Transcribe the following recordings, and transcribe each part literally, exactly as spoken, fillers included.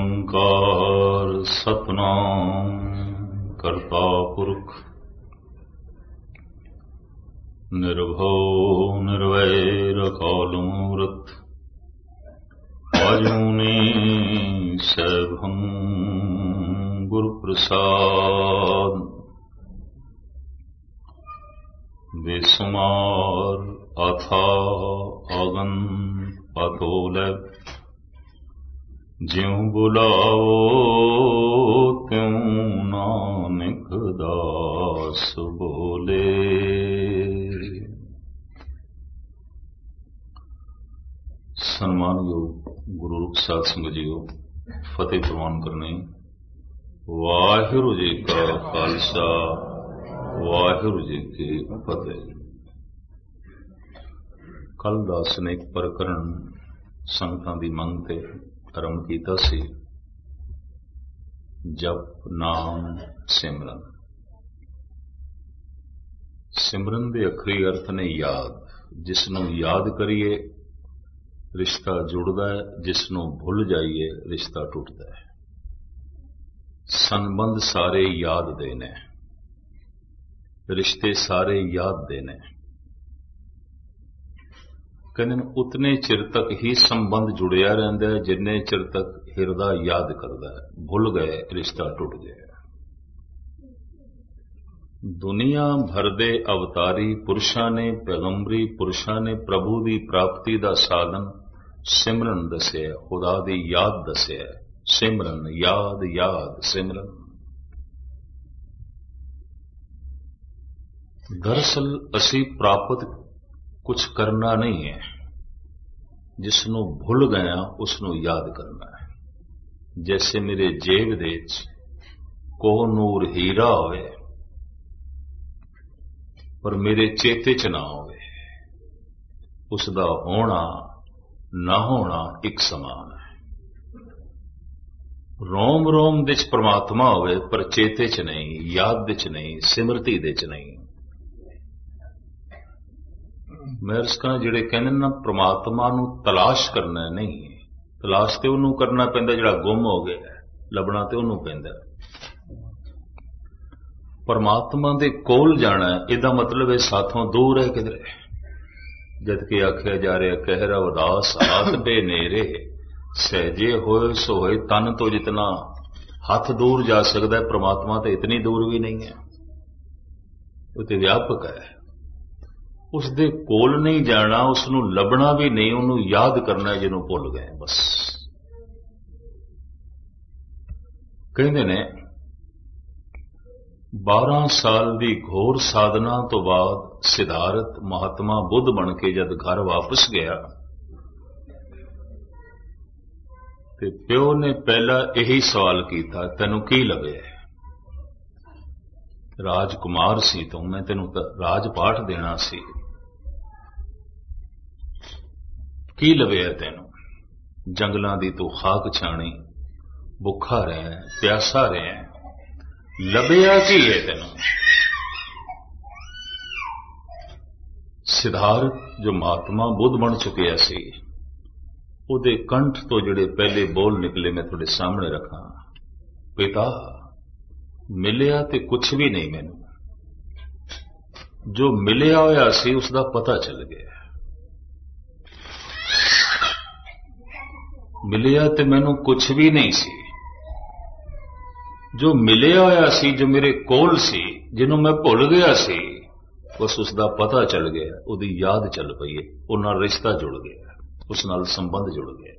ਓਂਕਾਰ ਸਤਿਨਾਮ ਕਰਤਾ ਪੁਰਖ ਨਿਰਭਉ ਨਿਰਵੈਰ ਅਕਾਲ ਮੂਰਤ ਅਜੂਨੀ ਸੈਭੰ ਗੁਰ ਪ੍ਰਸਾਦ ਬੇਸੁਮਾਰ ਅਥਾ ਅਗਨ ਅਤੋਲ ਜਿਉ ਬੁਲਾਓ ਤਿਉ ਨਾਨਕ ਦਾਸ ਬੋਲੇ। ਸਨਮਾਨਯੋਗ ਗੁਰੂ ਰੂਪ ਸਾਧ ਸੰਗਤ ਜੀਓ, ਫਤਿਹ ਪ੍ਰਵਾਨ ਕਰਨੀ। ਵਾਹਿਗੁਰੂ ਜੀ ਕਾ ਖਾਲਸਾ, ਵਾਹਿਗੁਰੂ ਜੀ ਕੀ ਫਤਿਹ। ਕੱਲ ਦਾ ਸਨੇਕ ਪ੍ਰਕਰਣ ਸੰਗਤਾਂ ਦੀ ਮੰਗ ਤੇ ਆਰੰਭ ਕੀਤਾ ਸੀ। ਜਪ ਨਾਮ ਸਿਮਰਨ। ਸਿਮਰਨ ਦੇ ਅਖਰੀ ਅਰਥ ਨੇ ਯਾਦ। ਜਿਸ ਨੂੰ ਯਾਦ ਕਰੀਏ ਰਿਸ਼ਤਾ ਜੁੜਦਾ ਹੈ, ਜਿਸ ਨੂੰ ਭੁੱਲ ਜਾਈਏ ਰਿਸ਼ਤਾ ਟੁੱਟਦਾ ਹੈ। ਸੰਬੰਧ ਸਾਰੇ ਯਾਦ ਦੇ ਨੇ, ਰਿਸ਼ਤੇ ਸਾਰੇ ਯਾਦ ਦੇ ਨੇ। ਕਹਿੰਦੇ ਨੇ ਉਤਨੇ ਚਿਰ ਤੱਕ ਹੀ ਸੰਬੰਧ ਜੁੜਿਆ ਰਹਿੰਦਾ ਹੈ ਜਿੰਨੇ ਚਿਰ ਤੱਕ ਹਿਰਦਾ ਯਾਦ ਕਰਦਾ ਹੈ। ਭੁੱਲ ਗਏ ਰਿਸ਼ਤਾ ਟੁੱਟ ਗਿਆ। ਦੁਨੀਆ ਭਰ ਦੇ ਅਵਤਾਰੀ ਪੁਰਸ਼ਾਂ ਨੇ, ਪੈਗੰਬਰੀ ਪੁਰਸ਼ਾਂ ਨੇ ਪ੍ਰਭੂ ਦੀ ਪ੍ਰਾਪਤੀ ਦਾ ਸਾਧਨ ਸਿਮਰਨ ਦੱਸਿਆ, ਖੁਦਾ ਦੀ ਯਾਦ ਦੱਸਿਆ। ਸਿਮਰਨ, ਯਾਦ, ਯਾਦ, ਸਿਮਰਨ। ਦਰਅਸਲ ਅਸੀਂ ਪ੍ਰਾਪਤ ਕੁਝ ਕਰਨਾ ਨਹੀਂ ਹੈ, ਜਿਸ ਨੂੰ ਭੁੱਲ ਗਿਆ ਉਸ ਨੂੰ ਯਾਦ ਕਰਨਾ ਹੈ। ਜੈਸੇ ਮੇਰੇ ਜੇਬ ਦੇ ਵਿੱਚ ਕੋਹ ਨੂਰ ਹੀਰਾ ਹੋਵੇ ਪਰ ਮੇਰੇ ਚੇਤੇ ਚ ਨਾ ਹੋਵੇ, ਉਸ ਦਾ ਹੋਣਾ ਨਾ ਹੋਣਾ ਇੱਕ ਸਮਾਨ ਹੈ। ਰੋਮ ਰੋਮ ਦੇ ਚ ਪ੍ਰਮਾਤਮਾ ਹੋਵੇ ਪਰ ਚੇਤੇ ਚ ਨਹੀਂ, ਯਾਦ ਦੇ ਚ ਨਹੀਂ, ਸਿਮਰਤੀ ਦੇ ਚ ਨਹੀਂ। ਮਹਿਰਸ਼ਕਾਂ ਜਿਹੜੇ ਕਹਿੰਦੇ ਨਾ ਪ੍ਰਮਾਤਮਾ ਨੂੰ ਤਲਾਸ਼ ਕਰਨਾ ਨਹੀਂ, ਤਲਾਸ਼ ਤੇ ਉਹਨੂੰ ਕਰਨਾ ਪੈਂਦਾ ਜਿਹੜਾ ਗੁੰਮ ਹੋ ਗਿਆ, ਲੱਭਣਾ ਤੇ ਉਹਨੂੰ ਪੈਂਦਾ। ਪਰਮਾਤਮਾ ਦੇ ਕੋਲ ਜਾਣਾ ਇਹਦਾ ਮਤਲਬ ਹੈ ਸਾਥੋਂ ਦੂਰ ਹੈ ਕਿਧਰੇ। ਜਦ ਕਿ ਆਖਿਆ ਜਾ ਰਿਹਾ ਕਹਿਰਾ ਉਦਾਸ ਹਾਥ ਬੇ ਨੇਰੇ, ਸਹਿਜੇ ਹੋਏ ਸੋ ਹੋਏ ਤਨ ਤੋਂ ਜਿਤਨਾ ਹੱਥ ਦੂਰ ਜਾ ਸਕਦਾ ਹੈ, ਪਰਮਾਤਮਾ ਤੇ ਇਤਨੀ ਦੂਰ ਵੀ ਨਹੀਂ ਹੈ। ਉਹ ਤੇ ਵਿਆਪਕ ਹੈ। ਉਸ ਦੇ ਕੋਲ ਨਹੀਂ ਜਾਣਾ, ਉਸ ਨੂੰ ਲੱਭਣਾ ਵੀ ਨਹੀਂ, ਉਹਨੂੰ ਯਾਦ ਕਰਨਾ ਜਿਹਨੂੰ ਭੁੱਲ ਗਏ ਬਸ। ਕਹਿੰਦੇ ਨੇ ਬਾਰਾਂ ਸਾਲ ਦੀ ਘੋਰ ਸਾਧਨਾ ਤੋਂ ਬਾਅਦ ਸਿਧਾਰਥ ਮਹਾਤਮਾ ਬੁੱਧ ਬਣ ਕੇ ਜਦ ਘਰ ਵਾਪਸ ਗਿਆ ਤੇ ਪਿਓ ਨੇ ਪਹਿਲਾਂ ਇਹੀ ਸਵਾਲ ਕੀਤਾ, ਤੈਨੂੰ ਕੀ ਲੱਭਿਆ? ਰਾਜਕੁਮਾਰ ਸੀ ਤੂੰ, ਮੈਂ ਤੈਨੂੰ ਰਾਜ ਪਾਠ ਦੇਣਾ ਸੀ, ਕੀ ਲੱਭਿਆ ਤੈਨੂੰ? ਜੰਗਲਾਂ ਦੀ ਤੂੰ ਖਾਕ ਛਾਣੀ, ਭੁੱਖਾ ਰਹਿ, ਪਿਆਸਾ ਰਹਿ, ਲੱਭਿਆ ਕੀ ਹੈ ਤੈਨੂੰ? ਸਿਧਾਰਥ ਜੋ ਮਹਾਤਮਾ ਬੁੱਧ ਬਣ ਚੁੱਕਿਆ ਸੀ, ਉਹਦੇ ਕੰਠ ਤੋਂ ਜਿਹੜੇ ਪਹਿਲੇ ਬੋਲ ਨਿਕਲੇ ਮੈਂ ਤੁਹਾਡੇ ਸਾਹਮਣੇ ਰੱਖਾਂ। ਪਿਤਾ, ਮਿਲਿਆ ਤੇ ਕੁਛ ਵੀ ਨਹੀਂ ਮੈਨੂੰ, ਜੋ ਮਿਲਿਆ ਹੋਇਆ ਸੀ ਉਸ ਦਾ ਪਤਾ ਚੱਲ ਗਿਆ। ਮਿਲਿਆ ਤੇ ਮੈਨੂੰ ਕੁਛ ਵੀ ਨਹੀਂ ਸੀ, ਜੋ ਮਿਲਿਆ ਹੋਇਆ ਸੀ, ਜੋ ਮੇਰੇ ਕੋਲ ਸੀ, ਜਿਹਨੂੰ ਮੈਂ ਭੁੱਲ ਗਿਆ ਸੀ, ਬਸ ਉਸ ਦਾ ਪਤਾ ਚੱਲ ਗਿਆ, ਉਹਦੀ ਯਾਦ ਚੱਲ ਪਈ, ਉਹ ਨਾਲ ਰਿਸ਼ਤਾ ਜੁੜ ਗਿਆ, ਉਸ ਨਾਲ ਸੰਬੰਧ ਜੁੜ ਗਿਆ।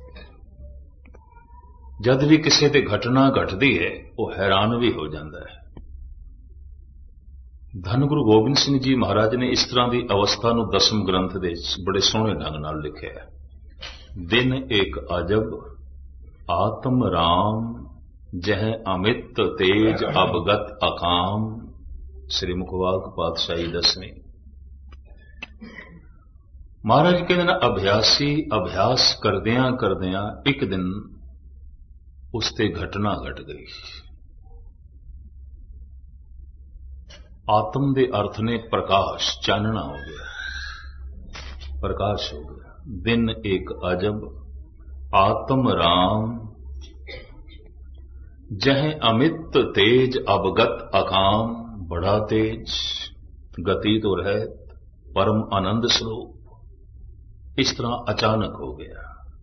ਜਦ ਵੀ ਕਿਸੇ ਤੇ ਘਟਨਾ ਘਟਦੀ ਹੈ ਉਹ ਹੈਰਾਨ ਵੀ ਹੋ ਜਾਂਦਾ ਹੈ। ਧੰਨ ਗੁਰੂ ਗੋਬਿੰਦ ਸਿੰਘ ਜੀ ਮਹਾਰਾਜ ਨੇ ਇਸ ਤਰ੍ਹਾਂ ਦੀ ਅਵਸਥਾ ਨੂੰ ਦਸਮ ਗ੍ਰੰਥ ਦੇ ਬੜੇ ਸੋਹਣੇ ਢੰਗ ਨਾਲ ਲਿਖਿਆ ਹੈ। ਦਿਨ ਏਕ ਅਜਬ ਆਤਮ ਰਾਮ ਜਹ ਅਮਿਤ ਤੇਜ ਅਬਗਤ ਅਕਾਮ। ਸ੍ਰੀ ਮੁਖਵਾਕ ਪਾਤਸ਼ਾਹੀ ਦਸਵੀਂ। ਮਹਾਰਾਜ ਕਹਿੰਦੇ ਨੇ ਅਭਿਆਸੀ ਅਭਿਆਸ ਕਰਦਿਆਂ ਕਰਦਿਆਂ ਇੱਕ ਦਿਨ ਉਸ ਤੇ ਘਟਨਾ ਘਟ ਗਈ। ਆਤਮ ਦੇ ਅਰਥ ਨੇ ਪ੍ਰਕਾਸ਼, ਚਾਨਣਾ ਹੋ ਗਿਆ, ਪ੍ਰਕਾਸ਼ ਹੋ ਗਿਆ। ਦਿਨ ਇੱਕ ਅਜਬ ਆਤਮ ਰਾਮ जह अमित तेज अवगत अकाम, बड़ा तेज गति तो रहत परम आनंद स्वरूप। इस तरह अचानक हो गया।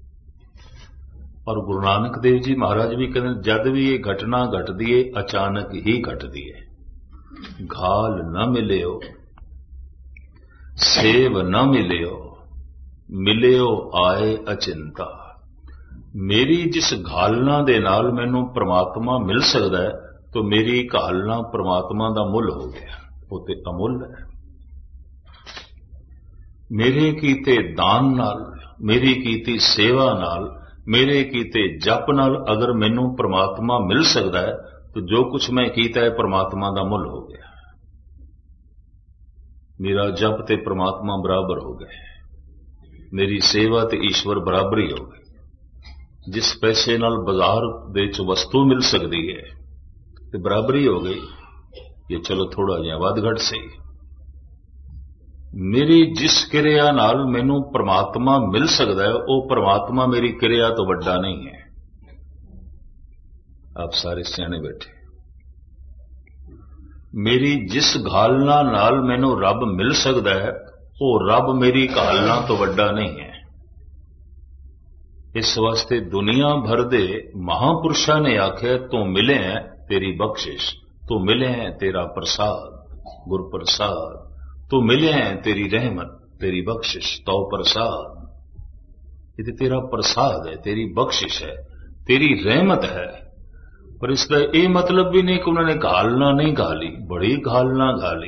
और गुरु नानक देव जी महाराज भी कहते जद भी ये घटना घटदी है अचानक ही घटदी है। घाल न मिलियो सेव न मिलियो, मिलियो आए अचिंता। मेरी जिस घालना दे नाल मैनू परमात्मा मिल सकता है, तो मेरी घालना परमात्मा दा मुल हो गया, वो ते अमुल है। मेरे कीते दान नाल, मेरी कीती सेवा नाल, मेरे कीते जप नाल अगर मैनू परमात्मा मिल सकता है, तो जो कुछ मैं कीता है परमात्मा दा मुल हो गया। मेरा जप ते परमात्मा बराबर हो गए, मेरी सेवा ते ईश्वर बराबर ही हो गई। जिस पैसे नाल बाजार दे च वस्तु मिल सकती है ते बराबरी हो गई, ये चलो थोड़ा जिहा वध घट सही। मेरी जिस क्रिया नाल मैनू परमात्मा मिल सकता है, वो परमात्मा मेरी क्रिया तो वड्डा नहीं है। आप सारे सियाने बैठे। मेरी जिस घालना नाल मैनू रब मिल सकता है, वो रब मेरी घालना तो वड्डा नहीं है। इस वास्ते दुनिया भर दे महापुरुषां ने आख्या तू मिले हैं तेरी बख्शिश, तू मिले हैं तेरा प्रसाद गुर प्रसाद, तू मिले हैं तेरी रहमत तेरी बख्शिश तो प्रसाद। ये तेरा प्रसाद है, तेरी बख्शिश है, तेरी रहमत है। पर इसका ये मतलब भी नहीं कि उन्होंने घालना नहीं घाली, बड़ी घालना घाली।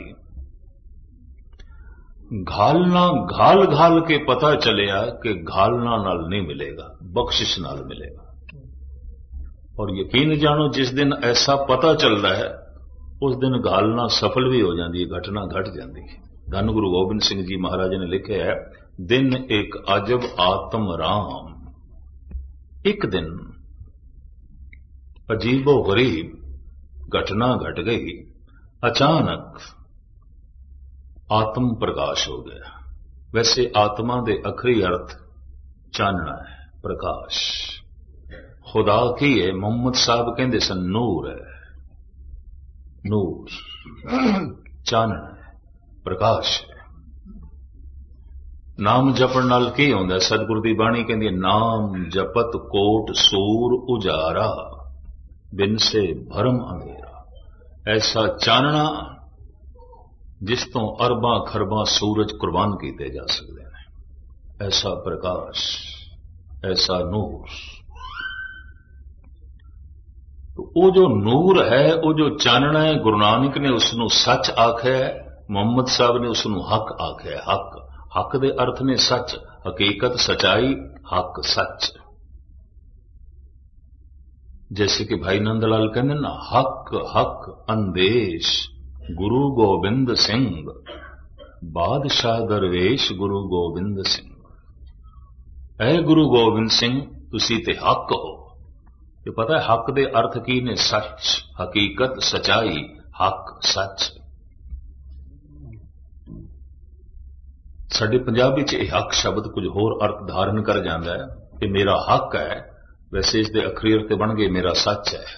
घालना घाल घाल के पता चलिया कि घालना नाल नहीं मिलेगा, बख्शिश नाल मिलेगा। और यकीन जानो जिस दिन ऐसा पता चलता है, उस दिन घालना सफल भी हो जाती है, घटना घट जाती है। धन गुरु गोबिंद सिंह जी महाराज ने लिखे है, दिन एक अजब आत्म राम। एक दिन अजीबो गरीब घटना घट गई, अचानक आत्म प्रकाश हो गया। वैसे आत्मा दे अखरी अर्थ चानना है, प्रकाश। खुदा की है, मोहम्मद साहब कहते सन नूर है, नूर चानना है, प्रकाश है। नाम जपण नाल की होंदा? सतगुरु दी बाणी कहती नाम जपत कोट सूर उजारा, बिन से भरम अंधेरा। ऐसा चानना जिस तो अरबां खरबां सूरज कुर्बान किए जा सकते हैं, ऐसा प्रकाश, ऐसा नूर। तो वो जो नूर है, वो जो चानना है, गुरु नानक ने उसनों सच आख्या है, मोहम्मद साहब ने उसनों हक आख्या है। हक हक दे अर्थ ने सच, हकीकत सचाई, हक सच। जैसे कि भाई नंदलाल कहते ना, हक हक अंदेश गुरु गोबिंद सिंह, बादशाह दरवेश गुरु गोबिंद सिंह। ऐ गुरु गोबिंद सिंह तुसी ते हक हो। ये पता है हक दे अर्थ की ने? सच, हकीकत, सचाई, हक सच। साडे पंजाबी च यह हक शब्द कुछ होर अर्थ धारण कर जाता है कि मेरा हक है, वैसे इसके अखरी अर्थ बन गए मेरा सच है।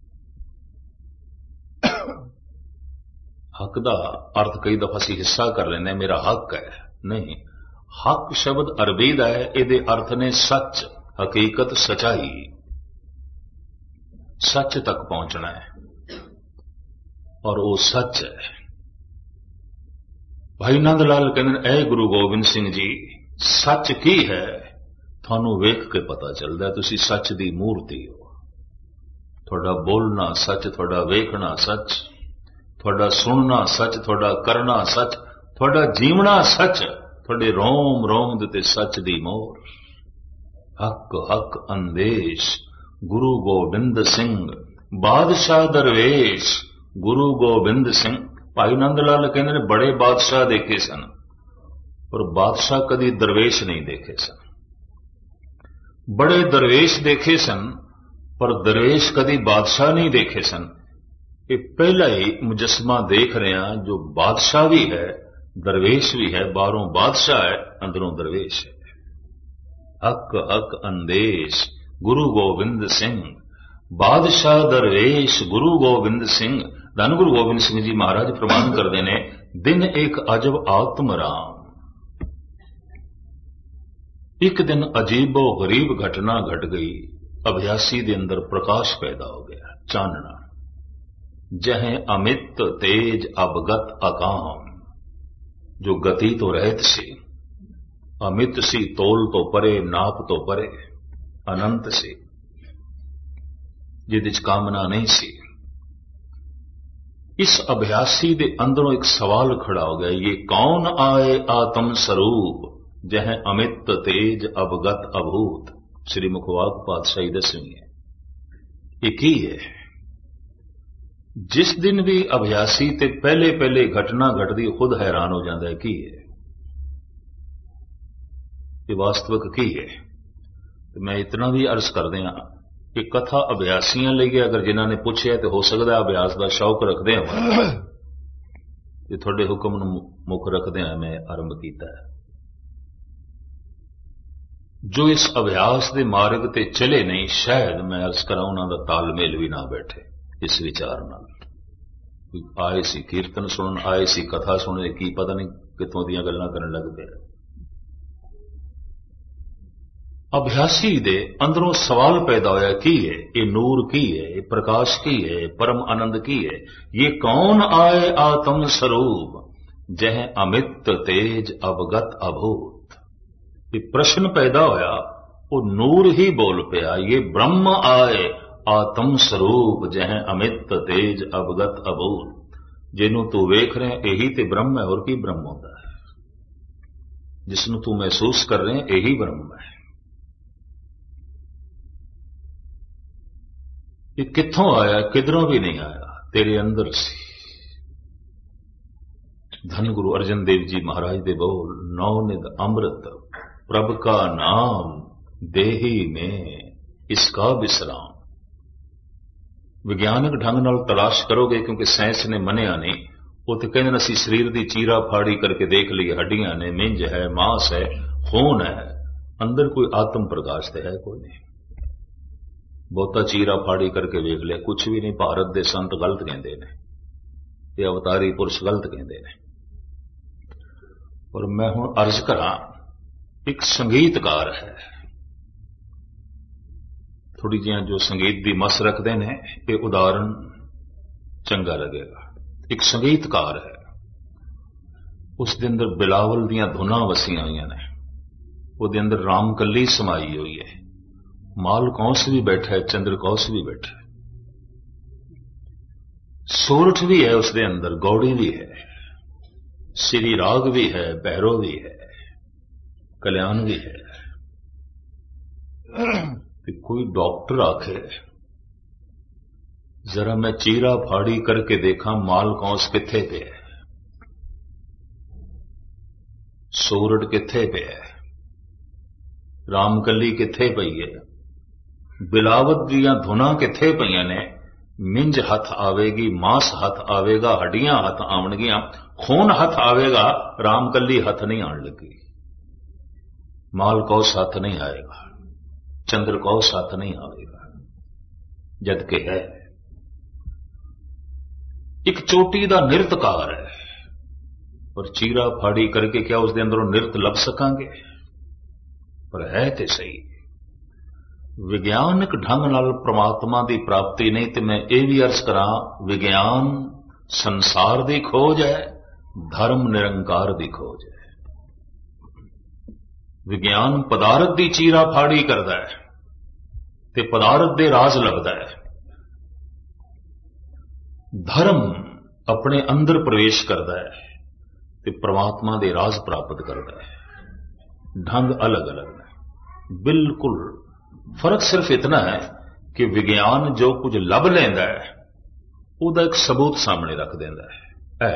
हक का अर्थ कई दफा असीं हिस्सा कर लेने, मेरा हक है। नहीं, हक शब्द अरबी का है, ये अर्थ ने सच, हकीकत, सचाई। सच तक पहुंचना है और वो सच है। भाई नंदलाल कहते ऐ गुरु गोबिंद सिंह जी, सच की है थानू वेख के पता चलता है, तुसी सच दी मूर्ति हो। थोड़ा बोलना सच, थोड़ा वेखना सच, थोड़ा सुनना सच, थोड़ा करना सच, थोड़ा जीवना सच, थोड़े रोम रोम दे सच दी मोर। हक हक अंदेश गुरु गोबिंद सिंह, बादशाह दरवेश गुरु गोबिंद सिंह। भाई नंदलाल कहते ने बड़े बादशाह देखे सन, पर बादशाह कदी दरवेश नहीं देखे सन। बड़े दरवेश देखे सन, पर दरवेश कदी बादशाह नहीं देखे सन। ये पहला ही मुजस्मा देख रहे हैं, जो बादशाह भी है, दरवेश भी है, बाहरों बादशाह है, अंदरों दरवेश है। हक हक अंदेश गुरु गोबिंद सिंह, ਬਾਦਸ਼ਾਹ ਦਰਵੇਸ਼ ਗੁਰੂ ਗੋਬਿੰਦ ਸਿੰਘ, ਧੰਨ ਗੁਰੂ ਗੋਬਿੰਦ ਸਿੰਘ ਜੀ ਮਹਾਰਾਜ ਪ੍ਰਮਾਣ ਕਰਦੇ ਨੇ, ਦਿਨ ਇੱਕ ਅਜਬ ਆਤਮ ਰਾਮ। ਇੱਕ ਦਿਨ ਅਜੀਬੋ ਗਰੀਬ ਘਟਨਾ ਘਟ ਗਈ। ਅਭਿਆਸੀ ਦੇ ਅੰਦਰ ਪ੍ਰਕਾਸ਼ ਪੈਦਾ ਹੋ ਗਿਆ, ਚਾਨਣਾ। ਜਹ ਅਮਿਤ ਤੇਜ ਅਵਗਤ ਅਕਾਮ, ਜੋ ਗਤੀ ਤੋਂ ਰਹਿਤ ਸੀ, ਅਮਿਤ ਸੀ, ਤੋਲ ਤੋਂ ਪਰੇ, ਨਾਪ ਤੋਂ ਪਰੇ, ਅਨੰਤ ਸੀ, ਜਿਹਦੇ ਚ ਕਾਮਨਾ ਨਹੀਂ ਸੀ। ਇਸ ਅਭਿਆਸੀ ਦੇ ਅੰਦਰੋਂ ਇੱਕ ਸਵਾਲ ਖੜਾ ਹੋ ਗਿਆ, ਇਹ ਕੌਣ ਆਏ ਆਤਮ ਸਰੂਪ, ਜਹ ਅਮਿਤ ਤੇਜ ਅਵਗਤ ਅਭੂਤ। ਸ੍ਰੀ ਮੁਖਵਾਕ ਪਾਤਸ਼ਾਹੀ ਦਸਵੀਂ ਹੈ। ਇਹ ਕੀ ਹੈ? ਜਿਸ ਦਿਨ ਵੀ ਅਭਿਆਸੀ ਤੇ ਪਹਿਲੇ ਪਹਿਲੇ ਘਟਨਾ ਘਟਦੀ ਖੁਦ ਹੈਰਾਨ ਹੋ ਜਾਂਦਾ ਹੈ, ਕੀ ਹੈ ਇਹ, ਵਾਸਤਵਿਕ ਕੀ ਹੈ? ਤੇ ਮੈਂ ਇਤਨਾ ਵੀ ਅਰਜ਼ ਕਰਦੇ ਹਾਂ ਕਿ ਕਥਾ ਅਭਿਆਸੀਆਂ ਲਈ ਹੈ। ਅਗਰ ਜਿਨ੍ਹਾਂ ਨੇ ਪੁੱਛਿਆ ਤੇ ਹੋ ਸਕਦਾ ਅਭਿਆਸ ਦਾ ਸ਼ੌਕ ਰੱਖਦੇ ਹਾਂ ਤੇ ਤੁਹਾਡੇ ਹੁਕਮ ਨੂੰ ਮੁੱਖ ਰੱਖਦੇ ਹਾਂ ਮੈਂ ਆਰੰਭ ਕੀਤਾ ਹੈ। ਜੋ ਇਸ ਅਭਿਆਸ ਦੇ ਮਾਰਗ ਤੇ ਚਲੇ ਨਹੀਂ, ਸ਼ਾਇਦ ਮੈਂ ਅਰਜ਼ ਕਰਾਂ ਉਹਨਾਂ ਦਾ ਤਾਲਮੇਲ ਵੀ ਨਾ ਬੈਠੇ ਇਸ ਵਿਚਾਰ ਨਾਲ। ਆਏ ਸੀ ਕੀਰਤਨ ਸੁਣਨ, ਆਏ ਸੀ ਕਥਾ ਸੁਣਨ, ਕੀ ਪਤਾ ਨਹੀਂ ਕਿੱਥੋਂ ਦੀਆਂ ਗੱਲਾਂ ਕਰਨ ਲੱਗ ਪਏ। ਅਭਿਆਸੀ ਦੇ ਅੰਦਰੋਂ ਸਵਾਲ ਪੈਦਾ ਹੋਇਆ, ਕੀ ਹੈ ਇਹ ਨੂਰ, ਕੀ ਹੈ ਇਹ ਪ੍ਰਕਾਸ਼, ਕੀ ਹੈ ਪਰਮ ਆਨੰਦ, ਕੀ ਹੈ ਇਹ ਕੌਣ ਆਏ ਆਤਮ ਸਰੂਪ, ਜਹ ਅਮਿਤ ਤੇਜ ਅਵਗਤ ਅਭੂਤ। ਇਹ ਪ੍ਰਸ਼ਨ ਪੈਦਾ ਹੋਇਆ, ਉਹ ਨੂਰ ਹੀ ਬੋਲ ਪਿਆ, ਇਹ ਬ੍ਰਹਮ ਆਏ ਆਤਮ ਸਰੂਪ, ਜਹ ਅਮਿਤ ਤੇਜ ਅਵਗਤ ਅਭੂਤ। ਜਿਹਨੂੰ ਤੂੰ ਵੇਖ ਰਿਹਾ ਇਹੀ ਤੇ ਬ੍ਰਹਮ ਹੈ, ਹੋਰ ਕੀ ਬ੍ਰਹਮ ਹੁੰਦਾ ਹੈ? ਜਿਸ ਨੂੰ ਤੂੰ ਮਹਿਸੂਸ ਕਰ ਰਿਹਾ ਇਹੀ ਬ੍ਰਹਮ ਹੈ। ਇਹ ਕਿੱਥੋਂ ਆਇਆ? ਕਿਧਰੋਂ ਵੀ ਨਹੀਂ ਆਇਆ, ਤੇਰੇ ਅੰਦਰ ਸੀ। ਧੰਨ ਗੁਰੂ ਅਰਜਨ ਦੇਵ ਜੀ ਮਹਾਰਾਜ ਦੇ ਬੋਲ, ਨੌ ਨਿਧ ਅੰਮ੍ਰਿਤ ਪ੍ਰਭ ਕਾ ਨਾਮ, ਦੇਹੀ में इसका विश्राम। ਵਿਗਿਆਨਕ ਢੰਗ ਨਾਲ ਤਲਾਸ਼ ਕਰੋਗੇ, ਕਿਉਂਕਿ ਸਾਇੰਸ ਨੇ ਮੰਨਿਆ ਨਹੀਂ। ਉਹ ਤੇ ਕਹਿੰਦੇ ਨੇ ਅਸੀਂ ਸਰੀਰ ਦੀ ਚੀਰਾ ਫਾੜੀ ਕਰਕੇ ਦੇਖ ਲਈਏ, ਹੱਡੀਆਂ ਨੇ, ਮਿੰਜ ਹੈ, ਮਾਸ ਹੈ, ਖੂਨ ਹੈ, ਅੰਦਰ ਕੋਈ ਆਤਮ ਪ੍ਰਕਾਸ਼ ਤੇ ਹੈ ਕੋਈ ਨਹੀਂ। ਬਹੁਤਾ ਚੀਰਾ ਫਾੜੀ ਕਰਕੇ ਵੇਖ ਲਿਆ, ਕੁਛ ਵੀ ਨਹੀਂ। ਭਾਰਤ ਦੇ ਸੰਤ ਗਲਤ ਕਹਿੰਦੇ ਨੇ, ਇਹ ਅਵਤਾਰੀ ਪੁਰਸ਼ ਗਲਤ ਕਹਿੰਦੇ ਨੇ। ਔਰ ਮੈਂ ਹੁਣ ਅਰਜ਼ ਕਰਾਂ, ਇੱਕ ਸੰਗੀਤਕਾਰ ਹੈ, ਥੋੜੀ ਜਿਹੀਆਂ ਜੋ ਸੰਗੀਤ ਦੀ ਮਸ ਰੱਖਦੇ ਨੇ, ਇਹ ਉਦਾਹਰਨ ਚੰਗਾ ਲੱਗੇਗਾ। ਇੱਕ ਸੰਗੀਤਕਾਰ ਹੈ, ਉਸ ਦੇ ਅੰਦਰ ਬਿਲਾਵਲ ਦੀਆਂ ਧੁਨਾਂ ਵਸੀਆਂ ਹੋਈਆਂ ਨੇ, ਉਹਦੇ ਅੰਦਰ ਰਾਮਕਲੀ ਸਮਾਈ ਹੋਈ ਹੈ, ਮਾਲ ਕੌਂਸ ਵੀ ਬੈਠਾ ਹੈ, ਚੰਦਰ ਕੌਂਸ ਵੀ ਬੈਠਾ ਹੈ, ਸੋਰਠ ਵੀ ਹੈ ਉਸ ਦੇ ਅੰਦਰ, ਗੌੜੀ ਵੀ ਹੈ, ਸ੍ਰੀ ਰਾਗ ਵੀ ਹੈ, ਭੈਰੋ ਵੀ ਹੈ, कल्याण भी है। कि कोई डॉक्टर आखे जरा मैं चीरा फाड़ी करके देखा माल कौंस किथे पे है, सोरठ किथे पे है, रामकली किथे पई है, बिलावत दियां धुना किथे पईयां ने, मिंज हथ आवेगी, मांस हथ आवेगा, हड्डियां हथ आवणगियां, खून हथ आवेगा, रामकली हथ नहीं आण लगी, माल कौस हथ नहीं आएगा, चंद्र कौस हथ नहीं आएगा, जबकि है एक चोटी दा नृत्यकार है। पर चीरा फाड़ी करके क्या उसके अंदरों नृत्य लभ सकांगे? पर है ते सही विज्ञानक ढंग नाल परमात्मा की प्राप्ति नहीं। तो मैं ये भी अर्ज करा, विज्ञान संसार की खोज है, धर्म निरंकार की खोज है। विज्ञान पदार्थ की चीरा फाड़ी करता है ते पदार्थ दे राज लभदा है, धर्म अपने अंदर प्रवेश करता है ते परमात्मा दे राज प्राप्त करता है। ढंग अलग अलग है, बिल्कुल फर्क सिर्फ इतना है कि विज्ञान जो कुछ लभ लेंदा है उसदा एक सबूत सामने रख देंदा है,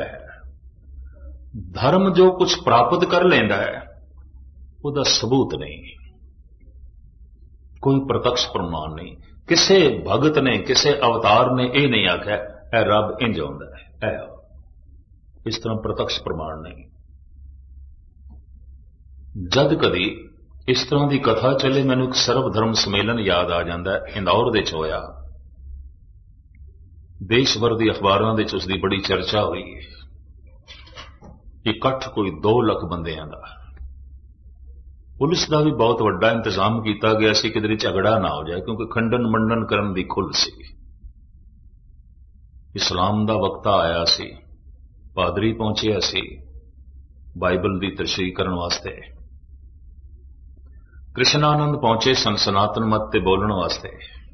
धर्म जो कुछ प्राप्त कर लेंदा है ਉਹਦਾ सबूत नहीं, कोई प्रत्यक्ष प्रमाण नहीं। किसे भगत ने किसे अवतार ने यह नहीं आख्या ऐ रब इंज आउंदा है, इस तरह प्रत्यक्ष प्रमाण नहीं। जद कदी इस तरह की कथा चले, मैनूं एक सर्वधर्म सम्मेलन याद आ जाता है, इंदौर दे च होया, देश भर दी अखबारां दे च उसदी बड़ी चर्चा हुई। इकट्ठ कोई दो लख बंदियां दा। पुलिस का भी बहुत वड्डा इंतजाम किया गया सी कि झगड़ा ना हो जाए, क्योंकि खंडन मंडन करन दी खुल सी। इस्लाम दा वक्ता आया सी, पादरी पहुंचिया सी बाइबल दी तशरीह करन वास्ते। कृष्णानंद पहुंचे सन सनातन मत ते बोलण वास्ते।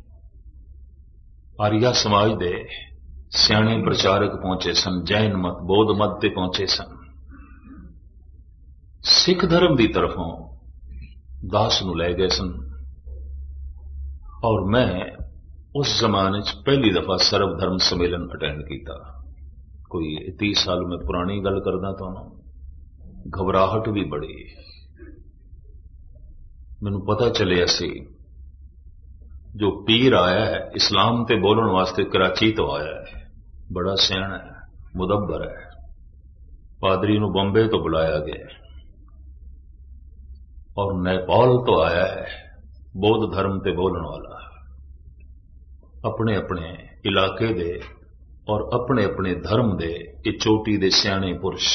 आर्या समाज दे सियाणे प्रचारक पहुंचे सन, जैन मत बौद्ध मत ते पहुंचे सन। सिख धर्म की तरफों दास नूं लै गए सन। और मैं उस जमाने च पहली दफा सर्वधर्म सम्मेलन अटेंड किया। कोई तीस साल में पुरानी गल करदा तुहानूं, घबराहट भी बड़ी। मैनूं पता चलिया सी जो पीर आया है इस्लाम ते बोलण वास्ते कराची तो आया है, बड़ा सियाणा है, मुदब्बर है। पादरी नूं बॉम्बे तो बुलाया गया और नेपाल तो आया है बौद्ध धर्म ते बोलण वाला। अपने अपने इलाके दे और अपने अपने धर्म दे ये चोटी दे सियाणे पुरुष।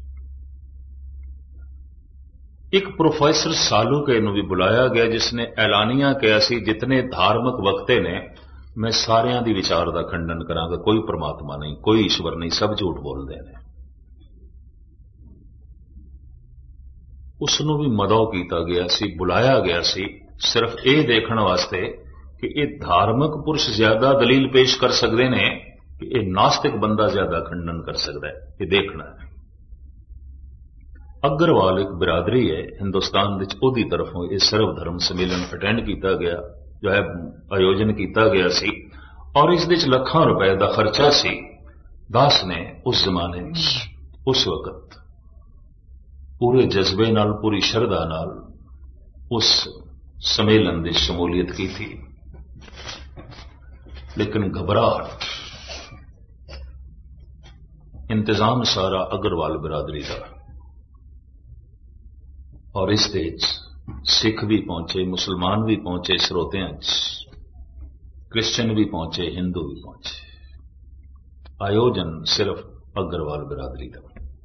एक प्रोफेसर सालूके नूं भी बुलाया गया जिसने ऐलानिया कहा सी जितने धार्मिक वक्ते ने मैं सारियां दी विचार दा खंडन करांगा, कोई परमात्मा नहीं, कोई ईश्वर नहीं, सब झूठ बोलते हैं। उसनूं भी मदौ किया गया सी, बुलाया गया सी सिर्फ ये देखने वास्ते कि ये धार्मिक पुरुष ज्यादा दलील पेश कर सकते हैं कि ये नास्तिक बंदा ज्यादा खंडन कर सकता है, ये देखना है। अग्रवाल एक बिरादरी है हिंदुस्तान विच, ओदी तरफों यह सर्वधर्म सम्मेलन अटेंड किया गया, जो है आयोजन किया गया सी। और इस विच लखां रुपए का खर्चा सी। दास ने उस जमाने उस वक्त पूरे जज्बे नाल, पूरी शरधा नाल उस सम्मेलन की शमूलियत की थी। लेकिन घबराहट, इंतजाम सारा अग्रवाल बिरादरी का। और इस देश सिख भी पहुंचे, मुसलमान भी पहुंचे श्रोतियां, क्रिश्चियन भी पहुंचे, हिंदू भी पहुंचे। आयोजन सिर्फ अग्रवाल बिरादरी का।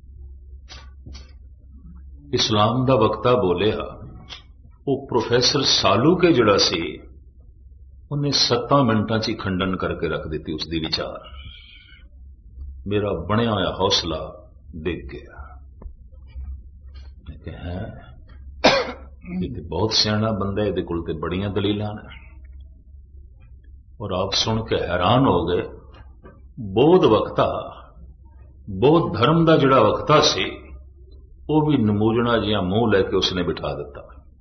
इस्लाम का वक्ता बोलिया, वो प्रोफेसर सालूके जिहड़ा सी उन्हें सत्ता मिनटां च ही खंडन करके रख दी उसकी विचार। मेरा बनया होया हौसला डिग गया। है ये बहुत सियाणा बंदा, ये कोल ते बड़ियां दलीलां ने। और आप सुन के हैरान हो गए, बौद्ध वक्ता, बौद्ध धर्म का जिहड़ा वक्ता सी वो भी नमूजना जिहा मुंह लैके उसने बिठा दिता।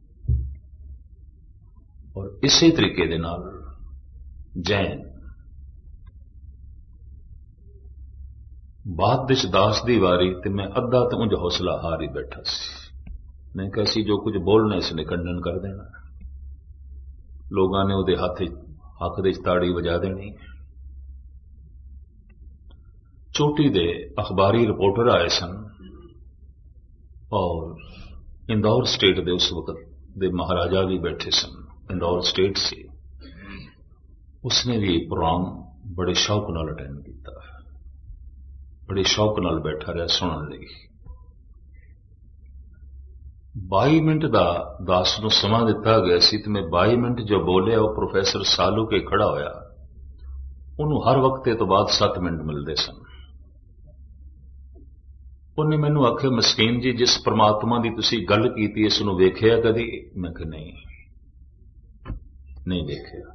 और इसी तरीके दे नाल जैन, बाद विच दास दी वारी ते मैं अद्धा तो उंज हौसला हार ही बैठा सी। मैं कैसी जो कुछ बोलना इसने खंडन कर देना, लोगों ने उहदे हाथ हक दे ताड़ी वजा देनी। चोटी दे अखबारी रिपोर्टर आए सन और इंदौर स्टेट दे उस वक्त दे महाराजा भी बैठे सन, इंदौर स्टेट से। उसने भी प्रोग्राम बड़े शौक नाल अटेंड किया, बड़े शौक नाल बैठा रहा सुनने लई। बाई मिनट का दास नूं समा दिता गया सी ते मैं बाई मिनट जो बोलिया वो प्रोफेसर सालूके खड़ा होया। उन्होंने हर वक्त तो बाद सत्त मिनट मिलते सन। उन्हें मैनू आखे, मस्कीन जी जिस परमात्मा की तुसी गल की इस नूं वेखिया कदी? मैं कहा नहीं नहीं वेखिया।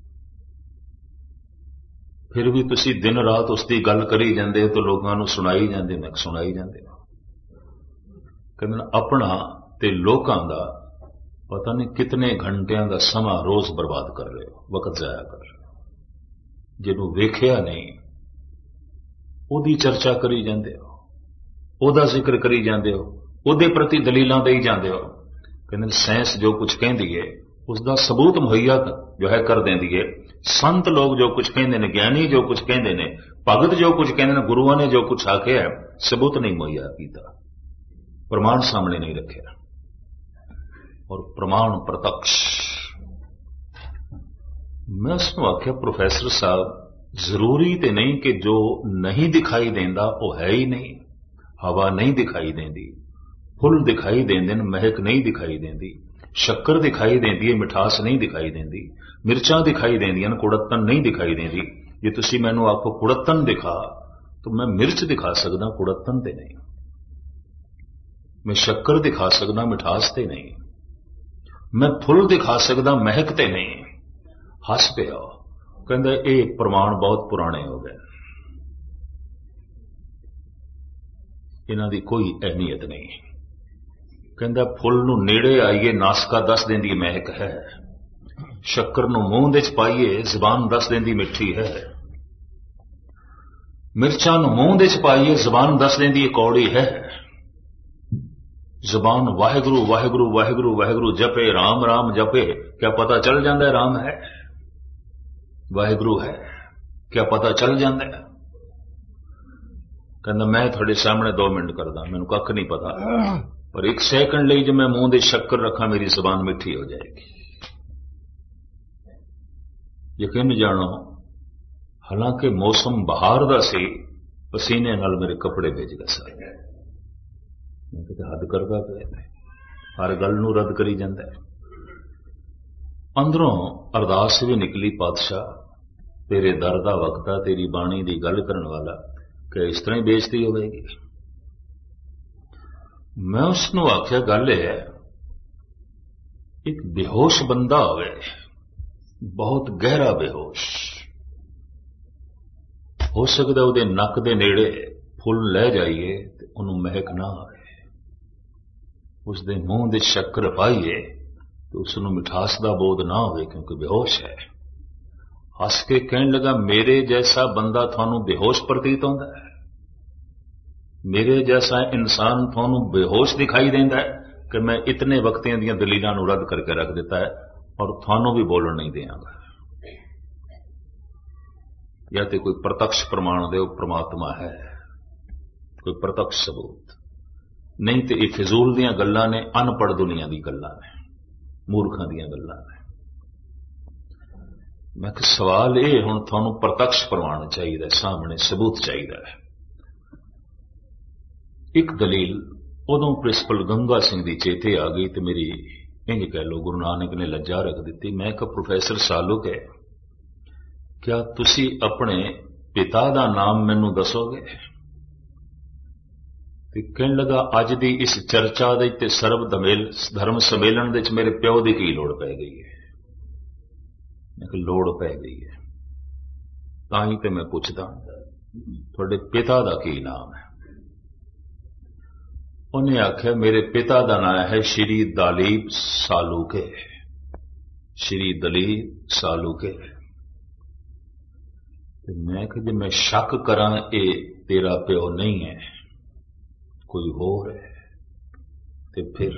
फिर भी तुसी दिन रात उसकी गल करी जांदे तो लोगों नूं सुनाई जांदे। मैं सुनाई जांदे। कहंदे अपना ते लोकां दा पता नहीं कितने घंटियां का समा रोज बर्बाद कर रहे हो, वक्त जाया कर रहे हो। जिन्हों वेखिया नहीं ओदी चर्चा करी जांदे हो, ओदा जिक्र करी जांदे हो, ओदे प्रति दलीलां देई जांदे हो। कहंदे साइंस जो कुछ कहंदी है उसका सबूत मुहैया जो है कर देंदी है। संत लोग जो कुछ कहंदे ने, ज्ञानी जो कुछ कहंदे ने, भगत जो कुछ कहंदे ने, गुरुआं ने जो कुछ आख्या है सबूत नहीं मुहैया कीता, प्रमाण सामने नहीं रखा। और प्रमाण प्रत्यक्ष। मैं उसको आख्या, प्रोफेसर साहब ਜ਼ਰੂਰੀ ਤੇ ਨਹੀਂ ਕਿ ਜੋ ਨਹੀਂ ਦਿਖਾਈ ਦਿੰਦਾ ਉਹ ਹੈ ਹੀ ਨਹੀਂ। ਹਵਾ ਨਹੀਂ ਦਿਖਾਈ ਦਿੰਦੀ, ਫੁੱਲ ਦਿਖਾਈ ਦਿੰਦੇ ਨੇ, ਮਹਿਕ ਨਹੀਂ ਦਿਖਾਈ ਦਿੰਦੀ, ਸ਼ੱਕਰ ਦਿਖਾਈ ਦਿੰਦੀ ਹੈ, ਮਿਠਾਸ ਨਹੀਂ ਦਿਖਾਈ ਦਿੰਦੀ, ਮਿਰਚਾਂ ਦਿਖਾਈ ਦਿੰਦੀਆਂ ਨੇ, ਕੁੜੱਤਣ ਨਹੀਂ ਦਿਖਾਈ ਦਿੰਦੀ। ਜੇ ਤੁਸੀਂ ਮੈਨੂੰ ਆਖੋ ਕੁੜੱਤਣ ਦਿਖਾ ਤਾਂ ਮੈਂ ਮਿਰਚ ਦਿਖਾ ਸਕਦਾ, ਕੁੜੱਤਣ ਤੇ ਨਹੀਂ। ਮੈਂ ਸ਼ੱਕਰ ਦਿਖਾ ਸਕਦਾ, ਮਿਠਾਸ ਤੇ ਨਹੀਂ। ਮੈਂ ਫੁੱਲ ਦਿਖਾ ਸਕਦਾ, ਮਹਿਕ ਤੇ ਨਹੀਂ। ਹੱਸ ਪਿਆ, ਕਹਿੰਦਾ ਇਹ ਪ੍ਰਮਾਣ ਬਹੁਤ ਪੁਰਾਣੇ ਹੋ ਗਏ, ਇਹਨਾਂ ਦੀ ਕੋਈ ਅਹਿਮੀਅਤ ਨਹੀਂ। ਕਹਿੰਦਾ ਫੁੱਲ ਨੂੰ ਨੇੜੇ ਆਈਏ ਨਾਸਕਾ ਦੱਸ ਦਿੰਦੀ ਮਹਿਕ ਹੈ, ਸ਼ੱਕਰ ਨੂੰ ਮੂੰਹ ਦੇ ਚ ਪਾਈਏ ਜ਼ਬਾਨ ਦੱਸ ਦਿੰਦੀ ਮਿੱਠੀ ਹੈ, ਮਿਰਚਾਂ ਨੂੰ ਮੂੰਹ ਦੇ ਚ ਪਾਈਏ ਜ਼ਬਾਨ ਦੱਸ ਦਿੰਦੀ ਕੌੜੀ ਹੈ। ਜ਼ਬਾਨ ਵਾਹਿਗੁਰੂ ਵਾਹਿਗੁਰੂ ਵਾਹਿਗੁਰੂ ਵਾਹਿਗੁਰੂ ਜਪੇ, ਰਾਮ ਰਾਮ ਜਪੇ, ਕਿਆ ਪਤਾ ਚੱਲ ਜਾਂਦਾ ਰਾਮ ਹੈ, ਵਾਹਿਗੁਰੂ ਹੈ, ਕਿਆ ਪਤਾ ਚੱਲ ਜਾਂਦਾ। ਕਹਿੰਦਾ ਮੈਂ ਤੁਹਾਡੇ ਸਾਹਮਣੇ ਦੋ ਮਿੰਟ ਕਰਦਾ, ਮੈਨੂੰ ਕੱਖ ਨਹੀਂ ਪਤਾ, ਪਰ ਇੱਕ ਸੈਕਿੰਡ ਲਈ ਜੇ ਮੈਂ ਮੂੰਹ ਦੇ ਸ਼ੱਕਰ ਰੱਖਾਂ ਮੇਰੀ ਜ਼ਬਾਨ ਮਿੱਠੀ ਹੋ ਜਾਏਗੀ। ਯਕੀਨ ਜਾਣੋ, ਹਾਲਾਂਕਿ ਮੌਸਮ ਬਹਾਰ ਦਾ ਸੀ, ਪਸੀਨੇ ਨਾਲ ਮੇਰੇ ਕੱਪੜੇ ਭਿੱਜ ਗਏ ਸਾਰੇ। ਮੈਂ ਕਿਤੇ ਹੱਦ ਕਰਦਾ ਪਿਆ, ਹਰ ਗੱਲ ਨੂੰ ਰੱਦ ਕਰੀ ਜਾਂਦਾ। ਅੰਦਰੋਂ ਅਰਦਾਸ ਵੀ ਨਿਕਲੀ, ਪਾਤਸ਼ਾਹ ਤੇਰੇ ਦਰ ਦਾ ਵਕਤ ਆ, ਤੇਰੀ ਬਾਣੀ ਦੀ ਗੱਲ ਕਰਨ ਵਾਲਾ, ਕਿ ਇਸ ਤਰ੍ਹਾਂ ਹੀ ਬੇਇੱਜ਼ਤੀ ਹੋਵੇਗੀ। ਮੈਂ ਉਸ ਨੂੰ ਆਖਿਆ ਗੱਲ ਇਹ ਹੈ, ਇੱਕ ਬੇਹੋਸ਼ ਬੰਦਾ ਹੋਵੇ, ਬਹੁਤ ਗਹਿਰਾ ਬੇਹੋਸ਼, ਹੋ ਸਕਦਾ ਉਹਦੇ ਨੱਕ ਦੇ ਨੇੜੇ ਫੁੱਲ ਲੈ ਜਾਈਏ ਤੇ ਉਹਨੂੰ ਮਹਿਕ ਨਾ ਆਵੇ, ਉਸ ਦੇ ਮੂੰਹ ਦੇ ਸ਼ੱਕਰ ਪਾਈਏ ਤੇ ਉਸ ਨੂੰ ਮਿਠਾਸ ਦਾ ਬੋਧ ਨਾ ਹੋਵੇ, ਕਿਉਂਕਿ ਬੇਹੋਸ਼ ਹੈ। ਹੱਸ ਕੇ ਕਹਿਣ ਲੱਗਾ ਮੇਰੇ ਜੈਸਾ ਬੰਦਾ ਤੁਹਾਨੂੰ ਬੇਹੋਸ਼ ਪ੍ਰਤੀਤ ਹੁੰਦਾ ਹੈ, ਮੇਰੇ ਜੈਸਾ ਇਨਸਾਨ ਤੁਹਾਨੂੰ ਬੇਹੋਸ਼ ਦਿਖਾਈ ਦਿੰਦਾ ਹੈ ਕਿ ਮੈਂ ਇਤਨੇ ਵਕਤਿਆਂ ਦੀਆਂ ਦਲੀਲਾਂ ਨੂੰ ਰੱਦ ਕਰਕੇ ਰੱਖ ਦਿੱਤਾ ਹੈ ਔਰ ਤੁਹਾਨੂੰ ਵੀ ਬੋਲਣ ਨਹੀਂ ਦਿਆਂਗਾ। ਜਾਂ ਤੇ ਕੋਈ ਪ੍ਰਤੱਖ ਪ੍ਰਮਾਣ ਦਿਓ ਪ੍ਰਮਾਤਮਾ ਹੈ, ਕੋਈ ਪ੍ਰਤੱਖ ਸਬੂਤ, ਨਹੀਂ ਤੇ ਇਹ ਫਿਜ਼ੂਲ ਦੀਆਂ ਗੱਲਾਂ ਨੇ, ਅਨਪੜ੍ਹ ਦੁਨੀਆ ਦੀ ਗੱਲਾਂ ਨੇ, ਮੂਰਖਾਂ ਦੀਆਂ ਗੱਲਾਂ ਨੇ। ਮੈਂ ਕਿਹਾ ਸਵਾਲ ਇਹ, ਹੁਣ ਤੁਹਾਨੂੰ ਪ੍ਰਤੱਖ ਪ੍ਰਮਾਣ ਚਾਹੀਦਾ, ਸਾਹਮਣੇ ਸਬੂਤ ਚਾਹੀਦਾ ਹੈ। ਇੱਕ ਦਲੀਲ ਉਦੋਂ ਪ੍ਰਿੰਸੀਪਲ ਗੰਗਾ ਸਿੰਘ ਦੀ ਚੇਤੇ ਆ ਗਈ ਤੇ ਮੇਰੀ ਇੰਜ ਕਹਿ ਲੋ ਗੁਰੂ ਨਾਨਕ ਨੇ ਲੱਜਾ ਰੱਖ ਦਿੱਤੀ। ਮੈਂ ਕਿਹਾ ਪ੍ਰੋਫੈਸਰ ਸਾਲੁਕ ਹੈ, ਕਿਆ ਤੁਸੀਂ ਆਪਣੇ ਪਿਤਾ ਦਾ ਨਾਮ ਮੈਨੂੰ ਦੱਸੋਗੇ? ਤੇ ਕਹਿਣ ਲੱਗਾ ਅੱਜ ਦੀ ਇਸ ਚਰਚਾ ਦੇ ਤੇ ਸਰਬ ਧਰਮ ਸੰਮੇਲਨ ਦੇ ਵਿੱਚ ਮੇਰੇ ਪਿਓ ਦੀ ਕੀ ਲੋੜ ਪੈ ਗਈ ਹੈ? ਮੈਂ ਕਿਹਾ ਲੋੜ ਪੈ ਗਈ ਹੈ, ਤਾਂ ਹੀ ਤੇ ਮੈਂ ਪੁੱਛਦਾ ਤੁਹਾਡੇ ਪਿਤਾ ਦਾ ਕੀ ਨਾਮ ਹੈ? ਉਹਨੇ ਆਖਿਆ ਮੇਰੇ ਪਿਤਾ ਦਾ ਨਾਮ ਹੈ ਸ਼੍ਰੀ ਦਲੀਪ ਸਾਲੂਕੇ, ਸ਼੍ਰੀ ਦਲੀਪ ਸਾਲੂਕੇ। ਤੇ ਮੈਂ ਕਿਹਾ ਜੇ ਮੈਂ ਸ਼ੱਕ ਕਰਾਂ ਇਹ ਤੇਰਾ ਪਿਓ ਨਹੀਂ ਹੈ, ਕੋਈ ਹੋਰ ਹੈ, ਤੇ ਫਿਰ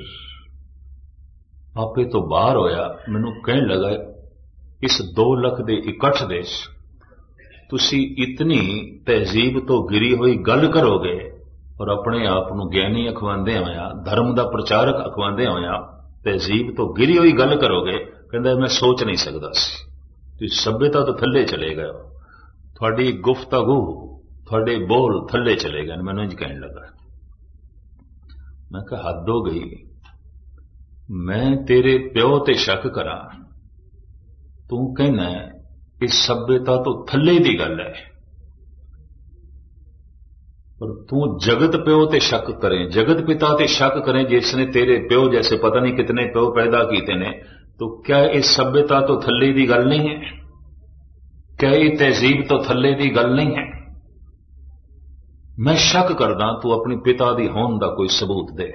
ਆਪੇ ਤੋਂ ਬਾਹਰ ਹੋਇਆ। ਮੈਨੂੰ ਕਹਿਣ ਲੱਗਾ ਇਸ ਦੋ ਲੱਖ ਦੇ ਇਕੱਠ ਦੇ ਤੁਸੀਂ ਇਤਨੀ ਤਹਿਜ਼ੀਬ ਤੋਂ ਗਿਰੀ ਹੋਈ ਗੱਲ ਕਰੋਗੇ ਔਰ ਆਪਣੇ ਆਪ ਨੂੰ ਗਿਆਨੀ ਅਖਵਾਉਂਦੇ ਹੋਇਆ, ਧਰਮ ਦਾ ਪ੍ਰਚਾਰਕ ਅਖਵਾਉਂਦੇ ਹੋਇਆ ਤਹਿਜ਼ੀਬ ਤੋਂ ਗਿਰੀ ਹੋਈ ਗੱਲ ਕਰੋਗੇ। ਕਹਿੰਦਾ ਮੈਂ ਸੋਚ ਨਹੀਂ ਸਕਦਾ ਸੀ, ਤੁਸੀਂ ਸਭਿਅਤਾ ਤੋਂ ਥੱਲੇ ਚਲੇ ਗਏ, ਤੁਹਾਡੀ ਗੁਫ਼ਤਗੂ, ਤੁਹਾਡੇ ਬੋਲ ਥੱਲੇ ਚਲੇ ਗਏ। ਮੈਨੂੰ ਇੰਝ ਕਹਿਣ ਲੱਗਾ। ਮੈਂ ਕਿਹਾ ਹੱਦ ਹੋ ਗਈ, ਮੈਂ ਤੇਰੇ ਪਿਓ ਤੇ ਸ਼ੱਕ ਕਰਾਂ, ਤੂੰ ਕਹਿਣਾ ਇਹ ਸਭਿਅਤਾ ਤੋਂ ਥੱਲੇ ਦੀ ਗੱਲ ਹੈ, ਪਰ ਤੂੰ ਜਗਤ ਪਿਓ ਤੇ ਸ਼ੱਕ ਕਰੇ, ਜਗਤ ਪਿਤਾ ਤੇ ਸ਼ੱਕ ਕਰੇ ਜਿਸਨੇ ਤੇਰੇ ਪਿਓ ਜੈਸੇ ਪਤਾ ਨਹੀਂ कितने ਪਿਓ ਪੈਦਾ ਕੀਤੇ ਨੇ, तो क्या ਇਹ ਸਭਿਅਤਾ ਤੋਂ ਥੱਲੇ ਦੀ ਗੱਲ ਨਹੀਂ ਹੈ? क्या ਇਹ ਤਹਿਜ਼ੀਬ ਤੋਂ ਥੱਲੇ ਦੀ ਗੱਲ ਨਹੀਂ ਹੈ? मैं शक करदा तू अपने पिता दी होंद दा कोई सबूत दे,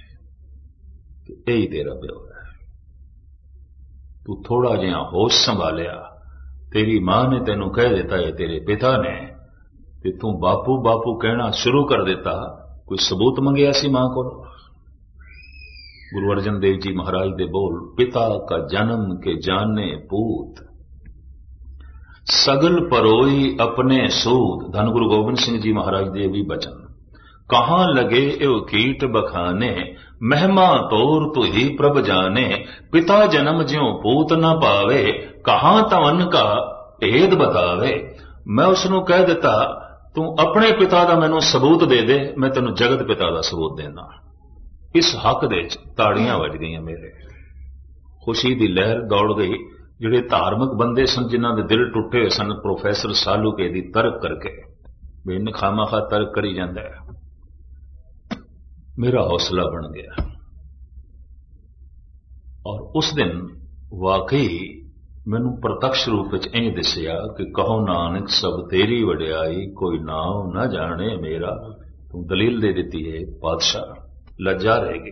यही तेरा प्यो है। तू थोड़ा जिहा होश संभालिया, तेरी मां ने तेनू कह दिता है तेरे पिता ने, ते तू बापू बापू कहना शुरू कर देता, कोई सबूत मंगया सी मां को? गुरु अर्जन देव जी महाराज दे बोल, पिता का जन्म के जाने पूत, सगल परोई अपने सूद। धन गुरु गोबिंद सिंह जी महाराज दे भी बचन, कहां लगे एव कीट बखाने, महिमा तोर तू ही प्रभ जाने, पिता जन्म ज्यों पूत न पावे, कहां तवन का भेद बतावे, मैं उसनों कह दिता तू अपने पिता का मैनू सबूत दे दे, मैं तेनों जगत पिता का सबूत देना। इस हक दे ताड़ियां वज गई मेरे, खुशी की लहर दौड़ गई। ਜਿਹੜੇ धार्मिक बंदे सन जिन्हों के दिल टुटे हुए सन, प्रोफैसर सालूके की तर्क करके भी इन खामा-खा तर्क करी जाता है, मेरा हौसला बन गया। और उस दिन वाकई मैनू प्रत्यक्ष रूप में इंज दिसिया कि कहो नानक सब तेरी वड्याई, कोई नाम न जाने मेरा। तू दलील दे दी है पातशाह, लज्जा रहेगी।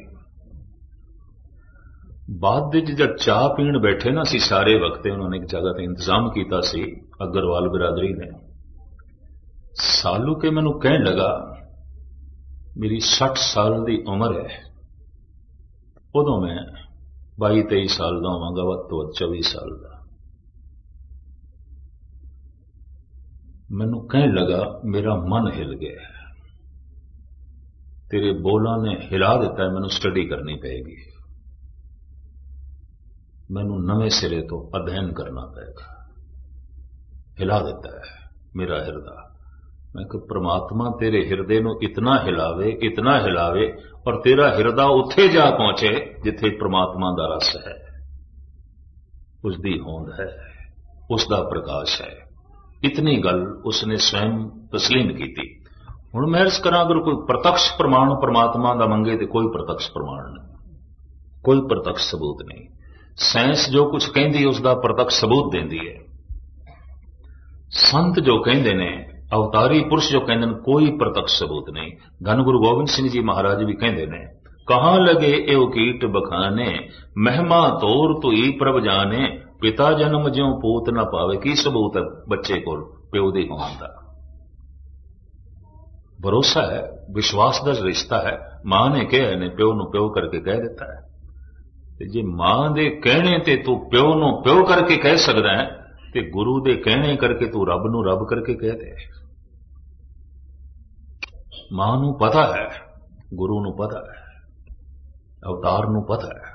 बाद जब चाह पीण बैठे ना सी सारे वक्ते, उन्होंने एक जगह ते इंतजाम किया सी अग्रवाल बिरादरी ने। सालू के मैनू कहन लगा मेरी सठ साल की उम्र है, उदों मैं बाई तेई साल का होवांगा, वध तो वध चौबी साल का। मैनू कहन लगा मेरा मन हिल गया, तेरे बोलों ने हिला दिता है, मैनू स्टडी करनी पेगी, मैनू नवे सिरे तो अध्ययन करना पेगा। हिला देता है मेरा हिरदा। मैं कि परमात्मा तेरे हिरदे नू इतना हिलावे, इतना हिलावे और तेरा हिरदा उत्थे जा पहुंचे जिथे परमात्मा दा रस है, उसदी होंद है, उसदा प्रकाश है। इतनी गल उसने स्वयं तस्लीम की थी। हुण मैं अर्ज करा, अगर कोई प्रत्यक्ष प्रमाण परमात्मा दा मंगे तो कोई प्रत्यक्ष प्रमाण नहीं, कोई प्रत्यक्ष सबूत नहीं। साइंस जो कुछ कहती है उसका प्रत्यक्ष सबूत देती है। संत जो कहते ने, अवतारी पुरुष जो कहते हैं, कोई प्रत्यक्ष सबूत नहीं। धन गुरु गोबिंद सिंह जी महाराज भी कहते हैं, कहां लगे एव कीट बखाने, महिमा तोर तो ई प्रभ जाने, पिता जन्म ज्यों पूत न पावे। की सबूत है बच्चे को प्यो दी होने का? भरोसा है, विश्वास का रिश्ता है। मां ने कहा ने प्यो नु प्यो करके कह देता है। जे मां दे कहने ते तू प्यो नु प्यो करके कह सकदा है, ते गुरु दे कहने करके तू रब नु रब करके कह दे। मां नु पता है, गुरु नु पता है, अवतार नु पता है।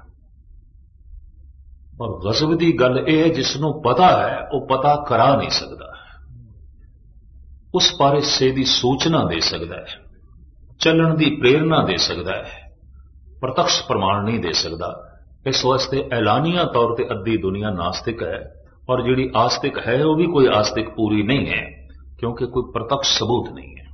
और गजब दी गल यह है, जिसनों पता है वह पता करा नहीं सकता, उस बारे से दी सूचना दे सकता है, चलन दी प्रेरणा दे सकता है, प्रत्यक्ष प्रमाण नहीं दे सकता। इस वास्ते ऐलानिया तौर पर अद्धी दुनिया नास्तिक है, और जिहड़ी आस्तिक है वह भी कोई आस्तिक पूरी नहीं है, क्योंकि कोई प्रत्यक्ष सबूत नहीं है।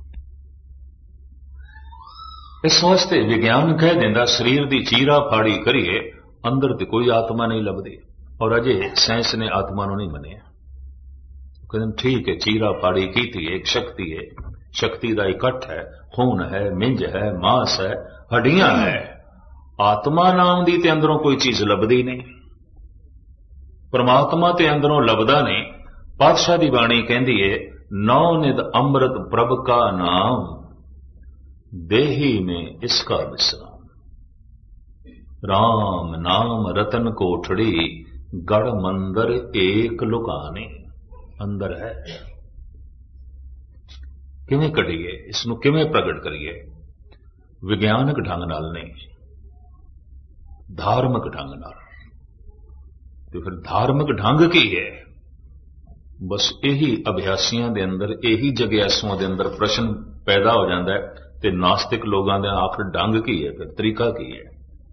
इस वास्ते विज्ञान कह देंदा शरीर की चीरा फाड़ी करिए, अंदर तो कोई आत्मा नहीं लभदी, और अजे साइंस ने आत्मा को नहीं मनिया। कहते ठीक है, चीरा फाड़ी की थी, एक शक्ति है, शक्ति का इकट्ठ है, खून है, मिंज है, मांस है, हड्डियां है। आत्मा नाम दी ते अंदरों कोई चीज लभदी नहीं, परमात्मा ते अंदरों लभदा नहीं। पातशाह दी बाणी कहती है, नौ निध अमृत प्रभ का नाम, देही में इसका विश्राम। राम नाम रतन कोठड़ी, गढ़ मंदिर एक लुकाने। अंदर है, किवें कढ़िए, इसनूं किवें प्रगट करिए? विज्ञानक ढंग नाल नहीं, धार्मिक ढंग नाल। तो फिर धार्मिक ढंग की है? बस यही अभ्यासियों के अंदर, यही जग्यासुओं के अंदर प्रश्न पैदा हो जाता है। ते नास्तिक लोगों का आखिर ढंग की है, फिर तरीका की है?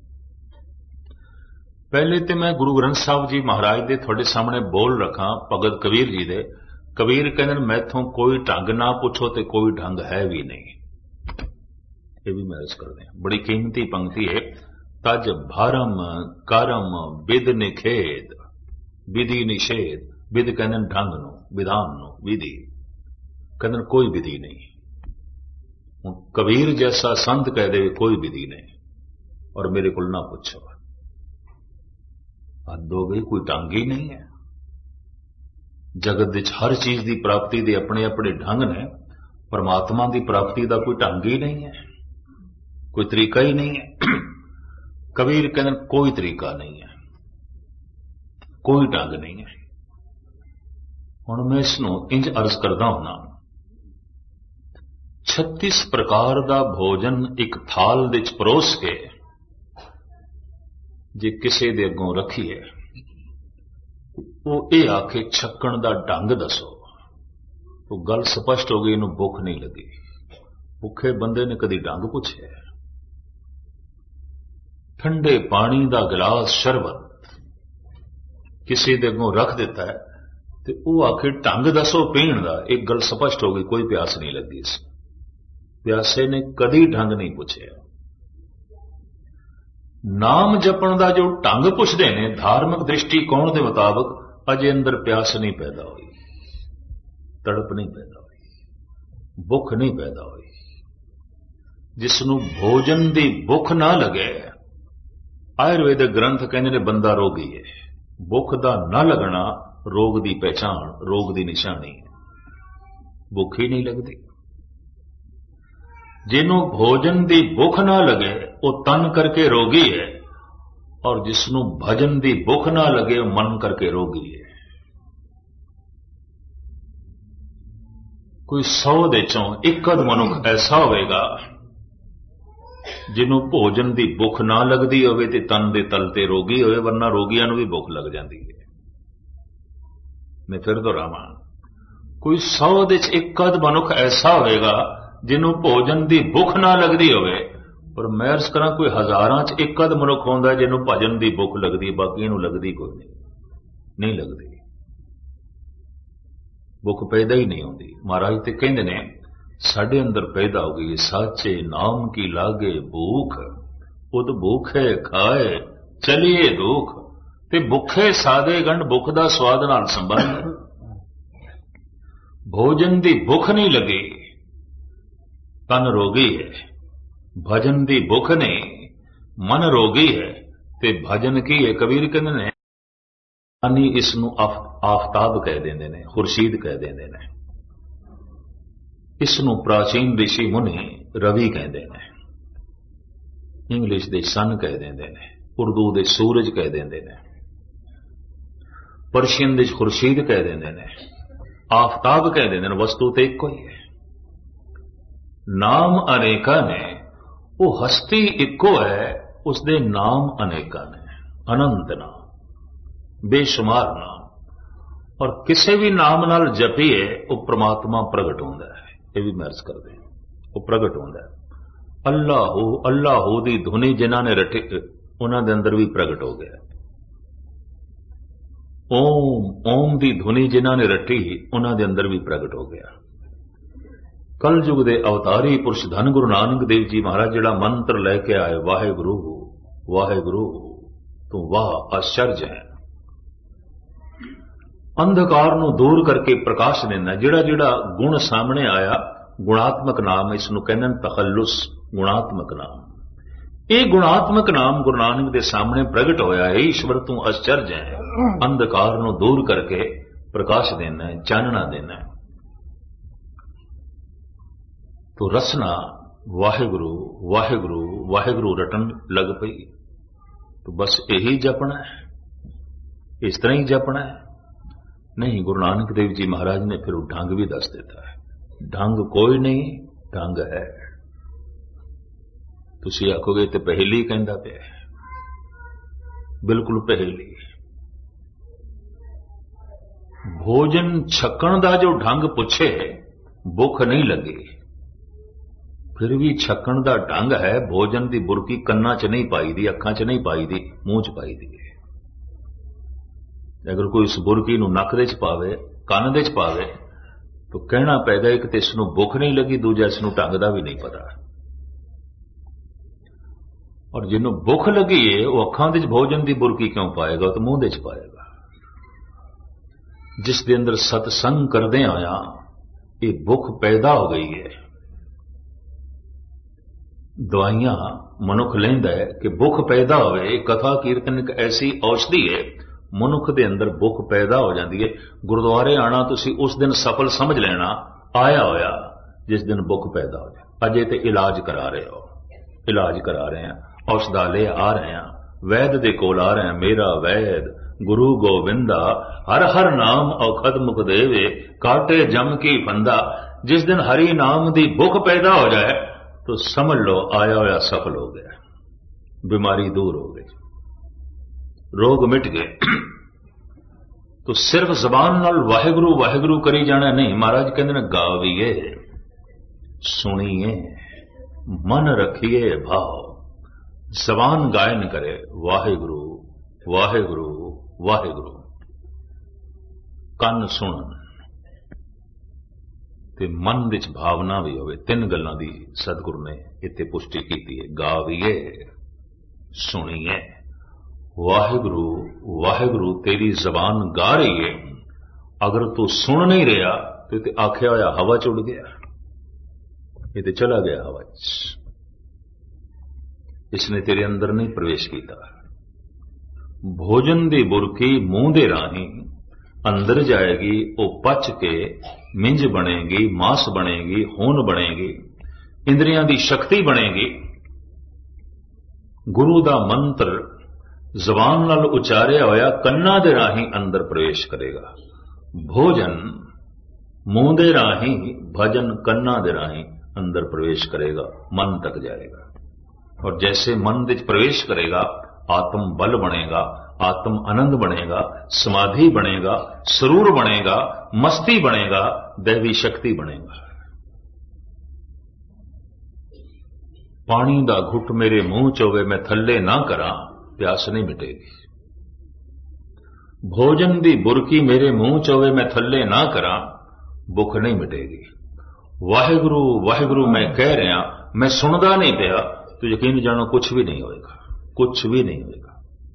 पहले तो मैं गुरु ग्रंथ साहब जी महाराज दे थोड़े सामने बोल रखा, भगत कबीर जी दे। कबीर कहते मैथों कोई ढंग ना पूछो तो कोई ढंग है भी नहीं। ये भी मैं अर्ज कर दें, बड़ी कीमती पंक्ति है। तज भरम करम विद निखेद, विधि निषेध। विद कहते ढंग नो, विधान नो, विधि कहते कोई विधि नहीं। कबीर जैसा संत कह दे कोई विधि नहीं, और मेरे को ना पूछो, हद हो गई, कोई ढंग ही नहीं है। जगत विच हर चीज की प्राप्ति के अपने अपने ढंग ने, परमात्मा की प्राप्ति का कोई ढंग ही नहीं है, कोई तरीका ही नहीं है। कबीर कहते कोई तरीका नहीं है, कोई ढंग नहीं है। हुण मैं इसनूं इंज अर्ज करदा हुंदा, छत्तीस प्रकार का भोजन एक थाल विच परोस के जे किसी दे अगों रखीए, वो ये आखे छकण दा ढंग दसो। तो गल स्पष्ट हो गई, इन्हूं भुख नहीं लगी। भुखे बंदे ने कदी ढंग पुछया? ठंडे पानी का गिलास शरबत किसी दे अगों रख दिता है तो वह आखिर ढंग दसो पीण का, एक गल स्पष्ट हो गई, कोई प्यास नहीं लगी। इस प्यासे ने कदी ढंग नहीं पुछया। नाम जपण का जो ढंग पुछते हैं धार्मिक दृष्टिकोण के मुताबिक, अजे अंदर प्यास नहीं पैदा हुई, तड़प नहीं पैदा हुई, भुख नहीं पैदा हुई। जिसनों भोजन की भुख ना लगे, आयुर्वेदिक ग्रंथ कहते ने बंदा रोगी है। भुख का ना लगना रोग की पहचान, रोग की निशानी है। भुख ही नहीं लगती। जिन्हों भोजन की भुख ना लगे वो तन करके रोगी है, और जिसनों भजन की भुख ना लगे वो मन करके रोगी है। कोई सौ दे चों एक अध मनुख ऐसा होगा जिन्हों भोजन की भुख ना लगती होवे ते तन दे तल ते रोगी होवे, वरना रोगियां नूं भी भुख लग जाती है। मैं फिर दोहरावां, कोई सौ दे च एक अध मनुख ऐसा होगा जिन्हों भोजन की भुख ना लगती होवे, पर मैं अर्ज करा कोई हजारां च एक अध मनुख होंदा जिन्हों भजन की भुख लगती, बाकी नूं लगती कोई नहीं, नहीं लगती। भुख पैदा ही नहीं होती। महाराज ते कहंदे ने साडे अंदर पैदा हो गई साचे नाम की लागे भूख, उद भूखे खाए चलिए दुख। ते भुखे सादे गंढ भुख दा स्वाद नाल संबंध। भोजन की भुख नहीं लगी, तन रोगी है। भजन की भुख नहीं, मन रोगी है। ते भजन की है, कबीर कहंदे ने इसनूं आफताब कह देंदे ने, खुर्शीद कह देंदे ने। इसनूं प्राचीन ऋषि मुनि रवि कहते हैं, इंग्लिश दे सन कह देंदे ने, उर्दू दे सूरज कह देंदे ने, पर्शियन दे खुर्शीद कह देंदे ने, आफताब कह देंदे ने। वस्तु तो एक ही है। नाम अनेका ने, वो हस्ती इको है, उसदे नाम अनेका ने। अनंत नाम, बेशुमार नाम, और किसी भी नाम नाल जपीए वो परमात्मा प्रगट होंदा है। ये भी महर्ज करते हैं, वो प्रगट होंदा है। अल्लाह अल्लाह दी धुनी जिन्हां ने रटी उन्हां दे अंदर भी प्रगट हो गया। ओम ओम दी धुनी जिन्हां ने रटी उन्हां दे अंदर भी प्रगट हो गया। कल युग दे अवतारी पुरुष धन गुरु नानक देव जी महाराज जिहड़ा मंत्र लैके आए, वाहेगुरु वाहेगुरु तो वाह आश्चर्य है। अंधकार नूं दूर करके प्रकाश देना। जिहड़ा जिहड़ा गुण सामने आया, गुणात्मक नाम, इसनूं कहंदे ने तखल्लुस, गुणात्मक नाम। ये गुणात्मक नाम गुरु नानक दे सामने प्रगट होया है। ईश्वर तू आश्चर्य है। अंधकार नूं दूर करके प्रकाश देना है, चानना देना है। तो रसना वाहेगुरु वाहेगुरु वाहेगुरु रटन लग पई। तो बस यही जपना है, इस तरह ही जपना है। नहीं, गुरु नानक देव जी महाराज ने फिर ढंग भी दस देता है। ढंग कोई नहीं, ढंग है। तुसी आखोगे तो पहेली कहंदा पिया, बिल्कुल पहेली। भोजन छकण दा जो ढंग पुछे, भुख नहीं लगी, फिर भी छकण दा ढंग है। भोजन की बुरकी कन्ना च नहीं पाई दी, अखां च नहीं पाई दी, मूंह च पाई दी। अगर कोई इस बुरकी नूं नक दे च पावे, कन दे च पावे, तो कहना पैगा एक तो इसनूं भुख नहीं लगी, दूजा इसनूं ढंग दा भी नहीं पता। और जिन्हों भुख लगी है वो अखां दे च भोजन की बुरकी क्यों पाएगा, तो मूंह दे च पाएगा। जिस दे अंदर सत्संग करदे आया ये भुख पैदा हो गई है। दवाइयां मनुख लैंदा है कि भुख पैदा होवे। कथा कीर्तन एक ऐसी औषधि है, मनुख दे अंदर भुख पैदा हो जाती है। गुरुद्वारे आना तुसी उस दिन सफल समझ लेना आया होया जिस दिन भुख पैदा हो जाए। अजे ते इलाज करा रहे हो, इलाज करा रहे हैं, औषधालय आ रहे हैं, वैद दे कोल आ रहे हैं। मेरा वैद गुरु गोविंदा, हर हर नाम औखद मुख देवे, काटे जम की फंदा। जिस दिन हरि नाम दी भुख पैदा हो जाए तो समझ लो आया होया सफल हो गया, बीमारी दूर हो गई, रोग मिट गए। तो सिर्फ जबान नाल वाहिगुरू वाहिगुरू करी जाना नहीं। महाराज कहते ने गावीए, सुनिए, मन रखिए भाव। जबान गायन करे वाहिगुरू वाहिगुरू वाहिगुरू, ਕੰਨ ਸੁਣਨ ਤੇ ਮਨ ਵਿੱਚ ਭਾਵਨਾ ਵੀ ਹੋਵੇ। ਤਿੰਨ ਗੱਲਾਂ ਦੀ ਸਤਿਗੁਰੂ ਨੇ ਇੱਥੇ ਪੁਸ਼ਟੀ ਕੀਤੀ ਹੈ। ਗਾਵੀਏ, ਸੁਣੀਏ, ਵਾਹਿਗੁਰੂ ਵਾਹਿਗੁਰੂ ਤੇਰੀ ਜ਼ਬਾਨ ਗਾ ਰਹੀ ਹੈ। ਅਗਰ ਤੂੰ ਸੁਣ ਨਹੀਂ ਰਿਹਾ ਤੇ ਤੇ ਆਖਿਆ ਹੋਇਆ ਹਵਾ ਚ ਉੱਡ ਗਿਆ, ਇਹ ਤੇ ਚਲਾ ਗਿਆ ਹਵਾ ਚ, ਇਸਨੇ ਤੇਰੇ ਅੰਦਰ ਨਹੀਂ ਪ੍ਰਵੇਸ਼ ਕੀਤਾ। ਭੋਜਨ ਦੀ ਬੁਰਕੀ ਮੂੰਹ ਦੇ ਰਾਹੀਂ अंदर जाएगी, वो पच के मिंज बनेगी, मांस बनेगी, खून बनेगी, इंद्रियां दी शक्ति बनेगी। गुरु दा मंत्र जबान नाल उचारिया होया कन्ना दे राही अंदर प्रवेश करेगा। भोजन मूंह दे राही, भजन कन्ना दे राही अंदर प्रवेश करेगा, मन तक जाएगा। और जैसे मन विच प्रवेश करेगा आत्म बल बनेगा, आत्म आनंद बनेगा, समाधि बनेगा, सरूर बनेगा, मस्ती बनेगा, दैवी शक्ति बनेगा। पानी दा घुट मेरे मुंह च होवे मैं थल्ले ना करा, प्यास नहीं मिटेगी। भोजन दी बुरकी मेरे मुंह च होवे मैं थल्ले ना करा, भुख नहीं मिटेगी। वाहिगुरू वाहिगुरू मैं कह रहा, मैं सुनदा नहीं पिया, तो यकीन जानो कुछ भी नहीं होएगा, कुछ भी नहीं होएगा।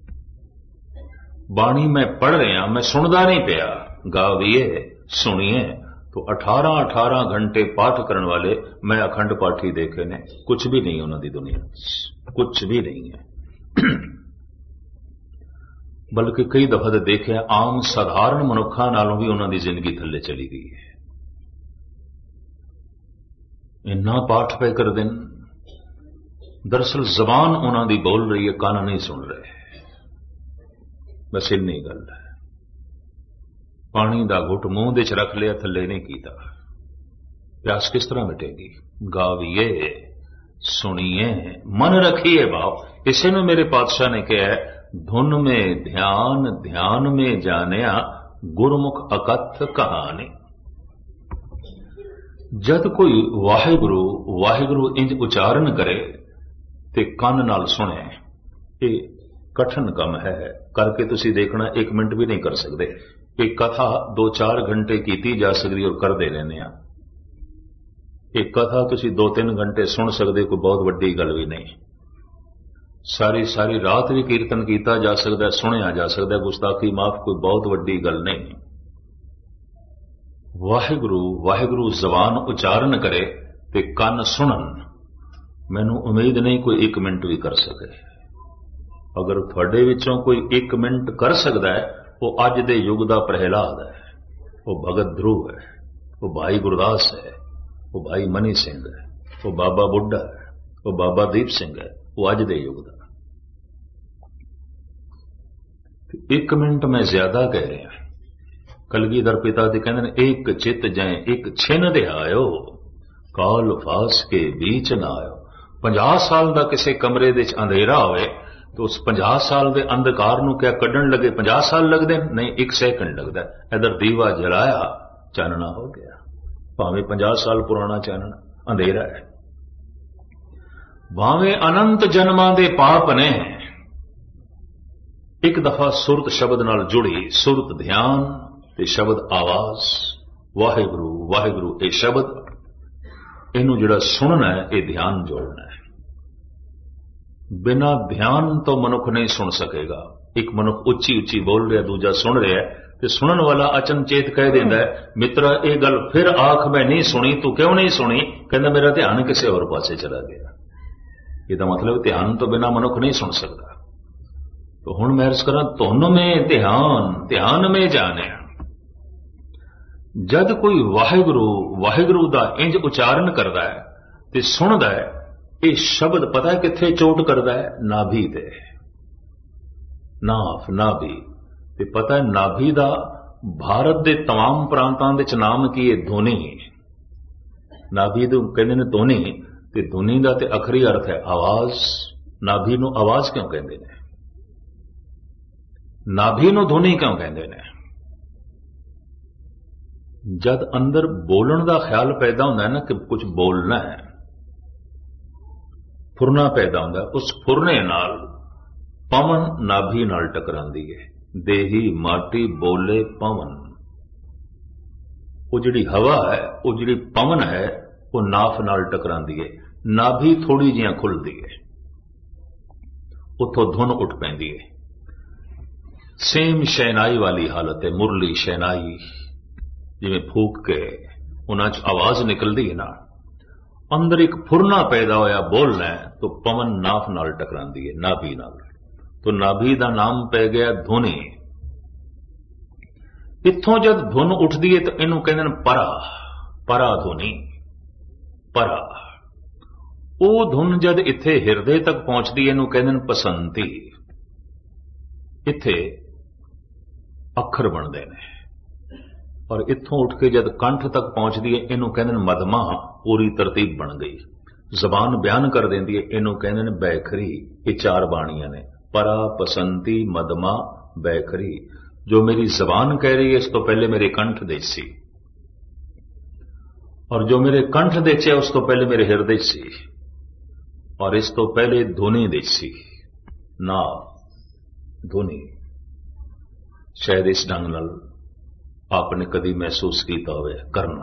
बाणी मैं पढ़ रहा, मैं सुनदा नहीं पिया। गावीए, सुनिए, तो अठारह अठारह घंटे पाठ करने वाले मैं अखंड पाठी देखे ने, कुछ भी नहीं उन्होंने दुनिया, कुछ भी नहीं है। बल्कि कई दफा तो देखे आम साधारण मनुखा नालों भी उन्होंने जिंदगी थले चली गई है। इन्ना पाठ पे कर दिन, दरअसल जबान उन्होंने बोल रही है, कान नहीं सुन रहे। बस इन्नी गल है। पानी दा घुट मूंह दे च रख लिया, थले नहीं कीता, प्यास किस तरह मिटेगी। गावीए, सुनिए, मन रखिए भाव। इसे में मेरे पातशाह ने कहा है, धुन में ध्यान ध्यान में जानिया, गुरमुख अकथ कहानी। जद कोई वाहिगुरू वाहिगुरू इंज उचारण करे ते कान नाल सुने, ये कठिन काम है, करके तुसी देखना एक मिनट भी नहीं कर सकते। एक कथा दो चार घंटे कीती जा सकती और कर दे रहने। एक कथा तुसी दो तीन घंटे सुन सकते, कोई बहुत वड्डी गल भी नहीं। सारी सारी रात भी कीर्तन किया जा सकता, सुनिया जा सकता, गुस्ताखी माफ, कोई बहुत वड्डी गल नहीं। वाहिगुरू वाहिगुरू जबान उचारण करे ते कन सुनन, मैनू उम्मीद नहीं कोई एक मिनट भी कर सके। अगर थोड़े विचों कोई एक मिनट कर सकता है, वो अज दे युग दा प्रहलाद है, वो भगत ध्रुव है, वो भाई गुरदास है, वो भाई मनी सिंह है, वो बाबा बुड्ढा है, वो बाबा दीप सिंह है, वो अज दे युग दा। एक मिनट मैं ज्यादा कह रहा। कलगीधर पिता जी कहते हैं, एक चित जाए एक छिन दे आयो, काल फास के बीच ना आयो। पंजाह साल का किसी कमरे दे अंधेरा होए तो उस पंजाह साल के अंधकार नूं क्या कढ़न लगे पंजाह साल लगते? नहीं, एक सैकंड लगता है। इधर दीवा जलाया, चानना हो गया, भावें पंजाह साल पुराना चानना, अंधेरा है। भावें अनंत जन्मां दे पाप ने, एक दफा सुरत शब्द नाल जुड़ी, सुरत ध्यान ते शब्द आवाज, वाहिगुरू वाहिगुरू ये शब्द, इनू जिहड़ा सुनना है ये ध्यान जोड़ना है। बिना ध्यान तो मनुख नहीं सुन सकेगा। एक मनुख उच्ची उच्ची बोल रहा, दूजा सुन रहा है, तो सुनने वाला अचनचेत कह देता है, मित्रा ये गल फिर आख मैं नहीं सुनी, तू क्यों नहीं सुनी? कहता मेरा ध्यान किसी और पासे चला गया। ये मतलब ध्यान तो बिना मनुख नहीं सुन सकता। तो हुण मैं अर्ज करा, धुन में ध्यान ध्यान में जाने। जद कोई वाहिगुरू वाहिगुरू दा इंज उचारण करता है ते सुनदा है, ये शब्द पता है किथे चोट करता है? नाभि ते, नाफ नाभि ते पता है नाभि दा भारत दे तमाम प्रांतां दे च नाम की है ध्वनि। नाभि दे कहंदे ने ध्वनि, ते ध्वनि दा ते अखरी अर्थ है आवाज। नाभि नूं आवाज क्यों कहंदे ने? नाभि नूं ध्वनि क्यों कहंदे ने? जद अंदर बोलण का ख्याल पैदा होता है ना कि कुछ बोलना है, फुरना पैदा होता है, उस फुरने नाल पवन नाभि नाल टकरांदी है। देही माटी बोले पवन, वो जिहड़ी हवा है, वो जिहड़ी पवन है, वो नाफ नाल टकरांदी है। नाभि थोड़ी जिहां खुलदी है, उत्थों धुन उठ पैंदी है। सेम शहनाई वाली हालत है, मुरली शहनाई जिवें फूक के उन्हां च आवाज निकलदी है ना, अंदर एक फुरना पैदा होया बोलना है तो पवन नाफ नाल टकरांदी है, नाभि नाल। तो नाभि दा नाम पै गया धुनी। इत्थों जद धुन उठदी है तो इनू कहंदे ने परा, परा धुनी, परा। वो धुन जद इत्थे हिरदे तक पहुंचदी है, इनू कहंदे ने पसंती। इत्थे अखर बनते हैं और इत्थों उठ के जद कंठ तक पहुंचती है, इनू कहंदे ने मदमा, पूरी तरतीब बन गई। जबान बयान कर देंदी है, इनू कहंदे ने बैखरी। ये चार बाणियां ने, परा, पसंती, मदमा, बैखरी। जो मेरी जबान कह रही है, इस तो पहले मेरे कंठ दे सी, और जो मेरे कंठ दे च उस तो पहले मेरे हिरदे सी, और इस तो पहले धुनी दे सी, ना धुनी। शायद इस ढंग नाल आपने कभी महसूस किया होवे करना।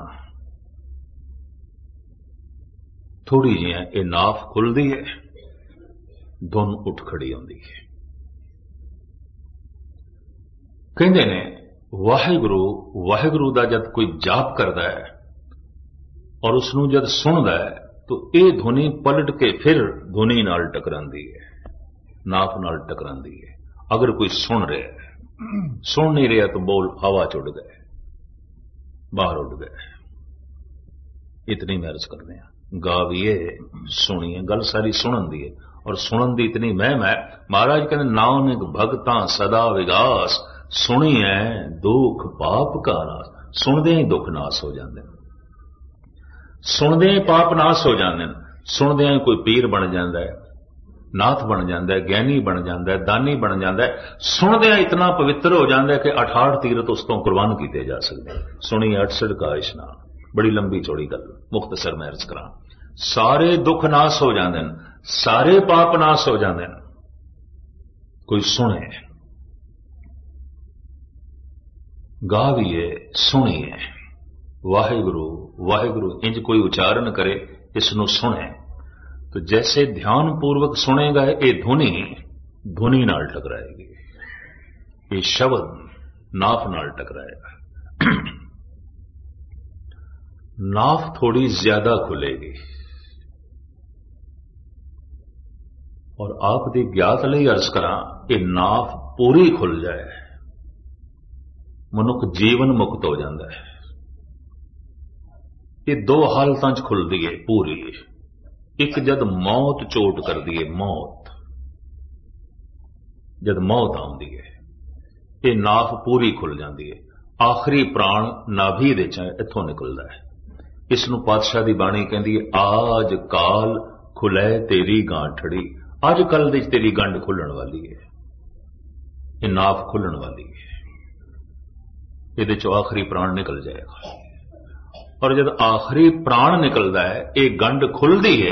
थोड़ी जी ये नाफ खुलती है, धुन उठ खड़ी होती है। कहते ने वाहिगुरु, वाहिगुरु का जब कोई जाप करता है और उसनों जब सुनता है तो ये धुनी पलट के फिर धुनी नाल टकरांदी है, नाफ नाल टकरांदी है। अगर कोई सुन रहा है, सुन नहीं रहा तो बोल हवा च उड़ गए, बाहर उड़ गए। इतनी मैं अर्ज करते हैं, गाविए सुनिए, गल सारी सुनन दी है, और सुनन दी इतनी महम है। महाराज कहते नानक भगतां सदा विगास, सुनी है दुख पाप का नाश। सुनदे ही दुख नाश हो जाते हैं, सुनदे ही पाप नाश हो जाते हैं। सुनदे ही कोई पीर बन जाता है, नाथ बन जाता है, ज्ञानी बन जाता है, दानी बन जाता है। सुनदे इतना पवित्र हो जाता है कि अठाठ तीरथ उस तो कुर्बान किए जा सकते। सुनी अठसठ का इशनान, बड़ी लंबी चौड़ी गल, मुख्तसर मैं अर्ज करा। सारे दुख नाश हो जाते हैं, सारे पाप नाश हो जाते हैं। कोई सुने, गाविए, सुनिए, वाहिगुरु वाहिगुरु इंज कोई उच्चारण करे, इसनों सुने तो जैसे ध्यान पूर्वक सुनेगा ये धुनी धुनी नाल टकराएगी, ये शब्द नाफ नाल टकराएगा। नाफ थोड़ी ज्यादा खुलेगी और आप दी ज्ञात लई अर्ज करा कि नाफ पूरी खुल जाए, मनुख जीवन मुक्त हो जाता है। ये दो हालतां च खुलदी है पूरी। एक जद मौत चोट कर दी है, मौत जद मौत आती है, ये नाफ पूरी खुल जाती है। आखिरी प्राण नाभि दे च इथों निकलता है। इसनों पातशाह दी बाणी कहती है, आज काल खुलै तेरी गांठड़ी। अज कल दी तेरी गंढ खुलण वाली है, ये नाफ खुलण वाली है, ये चो आखिरी प्राण निकल जाएगा। और जब आखिरी प्राण निकलता है, ये गंढ खुलती है,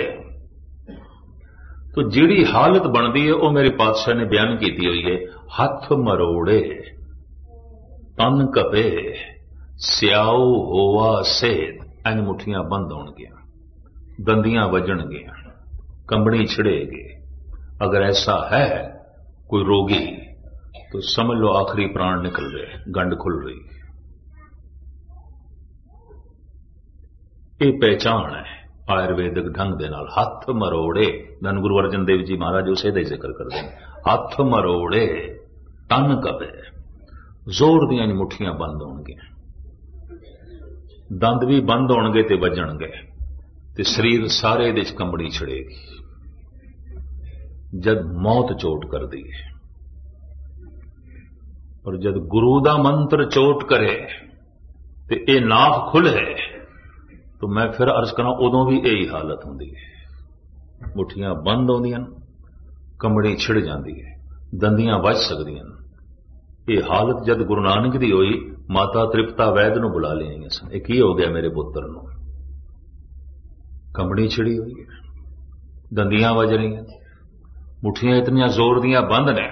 तो जिहड़ी हालत बनती है वो मेरे पातशाह ने बयान की हुई है। हथ मरोड़े तन कपे स्याओ होवा सेत। इन मुठियां बंद होणगियां, दंदियां वजणगियां, कंबनी छिड़ेगी। अगर ऐसा है कोई रोगी तो समझ लो आखिरी प्राण निकल रहे, गंढ खुल रही। ये पहचान है आयुर्वेदिक ढंग दे नाल। हथ मरोड़े, धन गुरु अर्जन देव जी महाराज उसे दे जिक्र करते हैं। हथ मरोड़े तन कपे, जोर दियां मुठियां बंद होणगियां, दंद भी बंद होणगे ते वजणगे, ते शरीर सारे दे च कंबड़ी छिड़ेगी। जद मौत चोट कर दी है और जद गुरु दा मंत्र चोट करे ते ए नाफ खुले, तो मैं फिर अर्ज करा उदों भी यही हालत होंदी है। मुठियां बंद होंदियां, कंबड़ी छिड़ जाती है, दंदियां वज सकदियां। ये हालत जद गुरु नानक दी होई ਮਾਤਾ ਤ੍ਰਿਪਤਾ ਵੈਦ ਨੂੰ ਬੁਲਾ ਲਿਆਈਆਂ ਸਨ। ਇਹ ਕੀ ਹੋ ਗਿਆ ਮੇਰੇ ਪੁੱਤਰ ਨੂੰ? ਕੰਬਣੀ ਛਿੜੀ ਹੋਈ ਹੈ, ਦੰਦੀਆਂ ਵੱਜ ਰਹੀਆਂ, ਮੁੱਠੀਆਂ ਇਤਨੀਆਂ ਜ਼ੋਰ ਦੀਆਂ ਬੰਦ ਨੇ।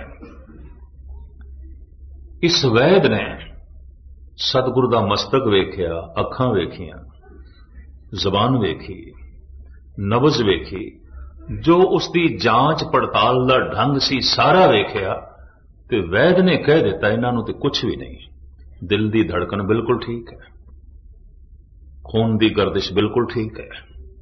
ਇਸ ਵੈਦ ਨੇ ਸਤਿਗੁਰੂ ਦਾ ਮਸਤਕ ਵੇਖਿਆ, ਅੱਖਾਂ ਵੇਖੀਆਂ, ਜ਼ਬਾਨ ਵੇਖੀ, ਨਬਜ਼ ਵੇਖੀ, ਜੋ ਉਸ ਦੀ ਜਾਂਚ ਪੜਤਾਲ ਦਾ ਢੰਗ ਸੀ ਸਾਰਾ ਵੇਖਿਆ, ਤੇ ਵੈਦ ਨੇ ਕਹਿ ਦਿੱਤਾ ਇਹਨਾਂ ਨੂੰ ਤੇ ਕੁਝ ਵੀ ਨਹੀਂ। ਦਿਲ ਦੀ ਧੜਕਣ ਬਿਲਕੁਲ ਠੀਕ ਹੈ, ਖੂਨ ਦੀ ਗਰਦਿਸ਼ ਬਿਲਕੁਲ ਠੀਕ ਹੈ,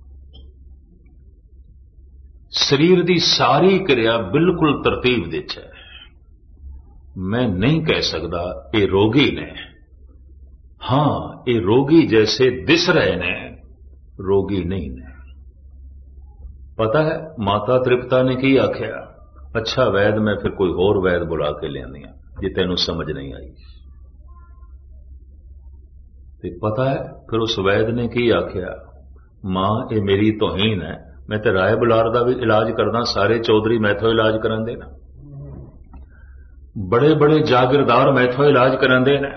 ਸਰੀਰ ਦੀ ਸਾਰੀ ਕਿਰਿਆ ਬਿਲਕੁਲ ਤਰਤੀਬ ਵਿੱਚ ਹੈ। ਮੈਂ ਨਹੀਂ ਕਹਿ ਸਕਦਾ ਇਹ ਰੋਗੀ ਨੇ, ਹਾਂ ਇਹ ਰੋਗੀ ਜੈਸੇ ਦਿਸ ਰਹੇ ਨੇ, ਰੋਗੀ ਨਹੀਂ ਨੇ। ਪਤਾ ਹੈ ਮਾਤਾ ਤ੍ਰਿਪਤਾ ਨੇ ਕੀ ਆਖਿਆ? ਅੱਛਾ ਵੈਦ, ਮੈਂ ਫਿਰ ਕੋਈ ਹੋਰ ਵੈਦ ਬੁਲਾ ਕੇ ਲਿਆਂਦੀ ਆ ਜੇ ਤੈਨੂੰ ਸਮਝ ਨਹੀਂ ਆਈ। ਤੇ ਪਤਾ ਹੈ ਫਿਰ ਉਸ ਵੈਦ ਨੇ ਕੀ ਆਖਿਆ? ਮਾਂ ਇਹ ਮੇਰੀ ਤੋਹੀਨ ਹੈ, ਮੈਂ ਤੇ ਰਾਏ ਬੁਲਾਰ ਦਾ ਵੀ ਇਲਾਜ ਕਰਦਾ, ਸਾਰੇ ਚੌਧਰੀ ਮੈਥੋਂ ਇਲਾਜ ਕਰਾਂਦੇ ਨੇ, ਬੜੇ ਬੜੇ ਜਾਗੀਰਦਾਰ ਮੈਥੋਂ ਇਲਾਜ ਕਰਾਂਦੇ ਨੇ।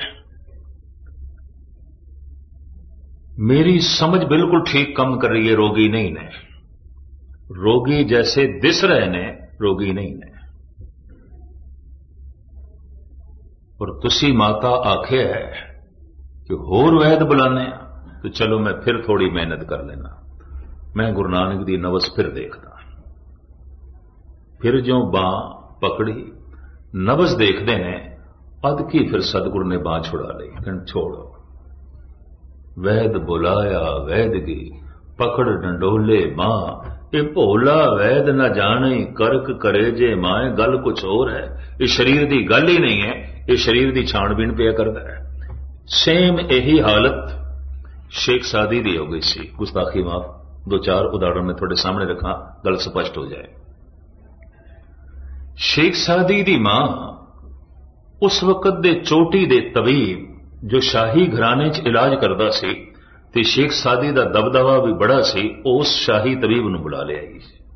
ਮੇਰੀ ਸਮਝ ਬਿਲਕੁਲ ਠੀਕ ਕੰਮ ਕਰ ਰਹੀ ਹੈ, ਰੋਗੀ ਨਹੀਂ ਨੇ। ਰੋਗੀ ਜੈਸੇ ਦਿਸ ਰਹੇ ਨੇ, ਰੋਗੀ ਨਹੀਂ ਨੇ। ਪਰ ਤੁਸੀਂ ਮਾਤਾ ਆਖਿਆ ਹੈ ਕਿ ਹੋਰ ਵੈਦ ਬੁਲਾਣੇ ਆ, ਤੇ ਚਲੋ ਮੈਂ ਫਿਰ ਥੋੜੀ ਮਿਹਨਤ ਕਰ ਲੈਣਾ। ਮੈਂ ਗੁਰੂ ਨਾਨਕ ਦੀ ਨਵਸ ਫਿਰ ਦੇਖਦਾ। ਫਿਰ ਜੋ ਬਾਂਹ ਪਕੜੀ, ਨਬਜ਼ ਦੇਖਦੇ ਨੇ, ਅਦ ਕੀ ਫਿਰ ਸਤਿਗੁਰੂ ਨੇ ਬਾਂਹ ਛੁੜਾ ਲਈ। ਕਹਿੰਦੇ ਛੋੜੋ। ਵੈਦ ਬੁਲਾਇਆ ਵੈਦਗੀ, ਪਕੜ ਡੰਡੋਲੇ ਬਾਂਹ, ਇਹ ਭੋਲਾ ਵੈਦ ਨਾ ਜਾਣੇ, ਕਰਕ ਕਰੇ ਜੇ ਮਾਏ। ਗੱਲ ਕੁਛ ਹੋਰ ਹੈ, ਇਹ ਸਰੀਰ ਦੀ ਗੱਲ ਹੀ ਨਹੀਂ ਹੈ, ਇਹ ਸਰੀਰ ਦੀ ਛਾਣਬੀਣ ਪਿਆ ਕਰਦਾ ਹੈ। ਸੇਮ ਇਹੀ ਹਾਲਤ ਸ਼ੇਖ ਸਾਦੀ ਦੀ ਹੋ ਗਈ ਸੀ। ਗੁਸਤਾਖੀ ਮਾਫ, ਦੋ ਚਾਰ ਉਦਾਹरण ਮੈਂ ਤੁਹਾਡੇ ਸਾਹਮਣੇ ਰੱਖਾਂ, ਗੱਲ ਸਪਸ਼ਟ ਹੋ ਜਾਏ। ਸ਼ੇਖ ਸਾਦੀ ਦੀ ਮਾਂ ਉਸ ਵਕਤ ਦੇ ਚੋਟੀ ਦੇ ਤਬੀਬ ਜੋ ਸ਼ਾਹੀ ਘਰਾਣੇ 'ਚ ਇਲਾਜ ਕਰਦਾ ਸੀ, ਤੇ ਸ਼ੇਖ ਸਾਦੀ ਦਾ ਦਬਦਬਾ ਵੀ ਬੜਾ ਸੀ, ਉਸ ਸ਼ਾਹੀ ਤਬੀਬ ਨੂੰ ਬੁਲਾ ਲਿਆ।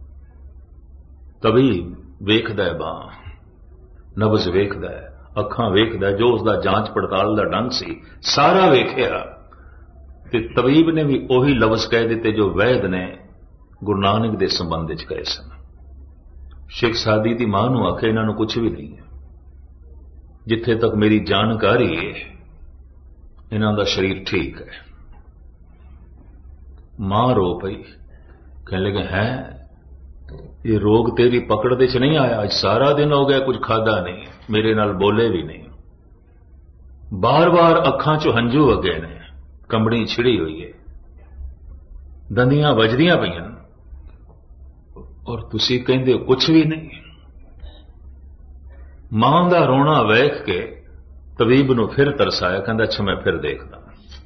ਤਬੀਬ ਵੇਖਦਾ ਹੈ ਬਾਂਹ, ਨਬਜ਼ ਵੇਖਦਾ ਹੈ, ਅੱਖਾਂ ਵੇਖਦਾ, ਜੋ ਉਸ ਦਾ ਜਾਂਚ ਪੜਤਾਲ ਦਾ ਢੰਗ ਸੀ ਸਾਰਾ ਵੇਖਿਆ, ਤੇ ਤਬੀਬ ਨੇ ਵੀ ਉਹੀ ਲਫ਼ਜ਼ ਕਹਿ ਦਿੱਤੇ ਜੋ ਵੈਦ ਨੇ ਗੁਰੂ ਨਾਨਕ ਦੇ ਸੰਬੰਧ ਵਿੱਚ ਕਹੇ ਸਨ। ਸ਼ੇਖ ਸਾਦੀ ਦੀ ਮਾਂ ਨੂੰ ਆਖੇ ਇਹਨਾਂ ਨੂੰ ਕੁਝ ਵੀ ਨਹੀਂ ਹੈ, ਜਿੱਥੇ ਤੱਕ ਮੇਰੀ ਜਾਣਕਾਰੀ ਹੈ ਇਹਨਾਂ ਦਾ ਸਰੀਰ ਠੀਕ ਹੈ। ਮਾਂ ਰੋ ਪਈ, ਕਹਿਣ ਲੱਗੇ ਹੈ ਇਹ ਰੋਗ ਤੇਰੀ ਪਕੜ ਦੇ ਚ ਨਹੀਂ ਆਇਆ, ਅੱਜ ਸਾਰਾ ਦਿਨ ਹੋ ਗਿਆ ਕੁਝ ਖਾਦਾ ਨਹੀਂ, ਮੇਰੇ ਨਾਲ ਬੋਲੇ ਵੀ ਨਹੀਂ, ਬਾਰ-ਬਾਰ ਅੱਖਾਂ ਚੋਂ ਹੰਝੂ ਵਗੇ ਨੇ, ਕੰਬਣੀ ਛਿੜੀ ਹੋਈ ਹੈ, ਦੰਦੀਆਂ ਵੱਜਦੀਆਂ ਪਈਆਂ, ਔਰ ਤੁਸੀਂ ਕਹਿੰਦੇ ਹੋ ਕੁਝ ਵੀ ਨਹੀਂ। ਮਾਂ ਦਾ ਰੋਣਾ ਵੇਖ ਕੇ ਤਬੀਬ ਨੂੰ ਫਿਰ ਤਰਸਾਇਆ, ਕਹਿੰਦਾ ਅੱਛਾ ਮੈਂ ਫਿਰ ਦੇਖਦਾ।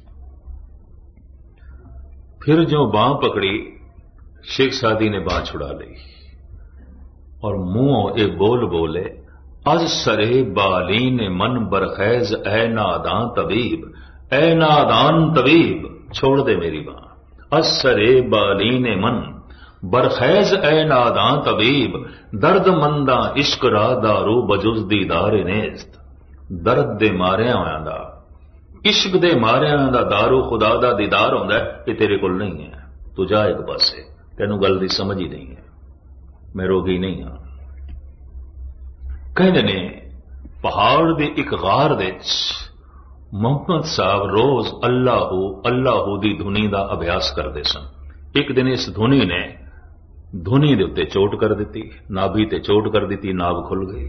ਫਿਰ ਜੋ ਬਾਂਹ ਪਕੜੀ, ਸ਼ੇਖ ਸਾਦੀ ਨੇ ਬਾਂਹ ਛੁੜਾ ਲਈ, ਔਰ ਮੂੰਹੋਂ ਇਹ ਬੋਲ ਬੋਲੇ, ਅਜ ਸਰੇ ਬਾਲੀਨ ਮਨ ਬਰਖੈਜ਼ ਐ ਨਾਦਾਨ ਤਬੀਬ, ਐ ਨਾਦਾਨ ਤਬੀਬ, ਛੋੜ ਦੇ ਮੇਰੀ ਬਾਂਹ। ਅਜ ਸਰੇ ਬਾਲੀਨ ਮਨ ਬਰਖੈਜ਼ ਐ ਨਾਦਾਨ ਤਬੀਬ, ਦਰਦ ਮੰਦਾ ਇਸ਼ਕ ਰਾ ਦਾਰੂ ਬਜੁਜ਼ ਦੀਦਾਰ ਨੇਜ਼ਤ। ਦਰਦ ਦੇ ਮਾਰਿਆਂ ਹੋਇਆਂ ਦਾ, ਇਸ਼ਕ ਦੇ ਮਾਰਿਆਂ ਦਾ ਦਾਰੂ ਖੁਦਾ ਦਾ ਦੀਦਾਰ ਹੁੰਦਾ, ਇਹ ਤੇਰੇ ਕੋਲ ਨਹੀਂ ਹੈ, ਤੂੰ ਜਾ ਇੱਕ ਪਾਸੇ, ਤੈਨੂੰ ਗੱਲ ਦੀ ਸਮਝ ਹੀ ਨਹੀਂ ਹੈ, ਮੈਂ ਰੋਗੀ ਨਹੀਂ ਹਾਂ। ਕਹਿੰਦੇ ਨੇ ਪਹਾੜ ਦੇ ਇੱਕ ਗਾਰ ਵਿੱਚ ਮੁਹੰਮਦ ਸਾਹਿਬ ਰੋਜ਼ ਅੱਲਾਹੂ ਅੱਲਾਹੂ ਦੀ ਧੁਨੀ ਦਾ ਅਭਿਆਸ ਕਰਦੇ ਸਨ। ਇੱਕ ਦਿਨ ਇਸ ਧੁਨੀ ਨੇ ਧੁਨੀ ਦੇ ਉੱਤੇ ਚੋਟ ਕਰ ਦਿੱਤੀ, ਨਾਭੀ ਤੇ ਚੋਟ ਕਰ ਦਿੱਤੀ, ਨਾਭ ਖੁੱਲ ਗਈ।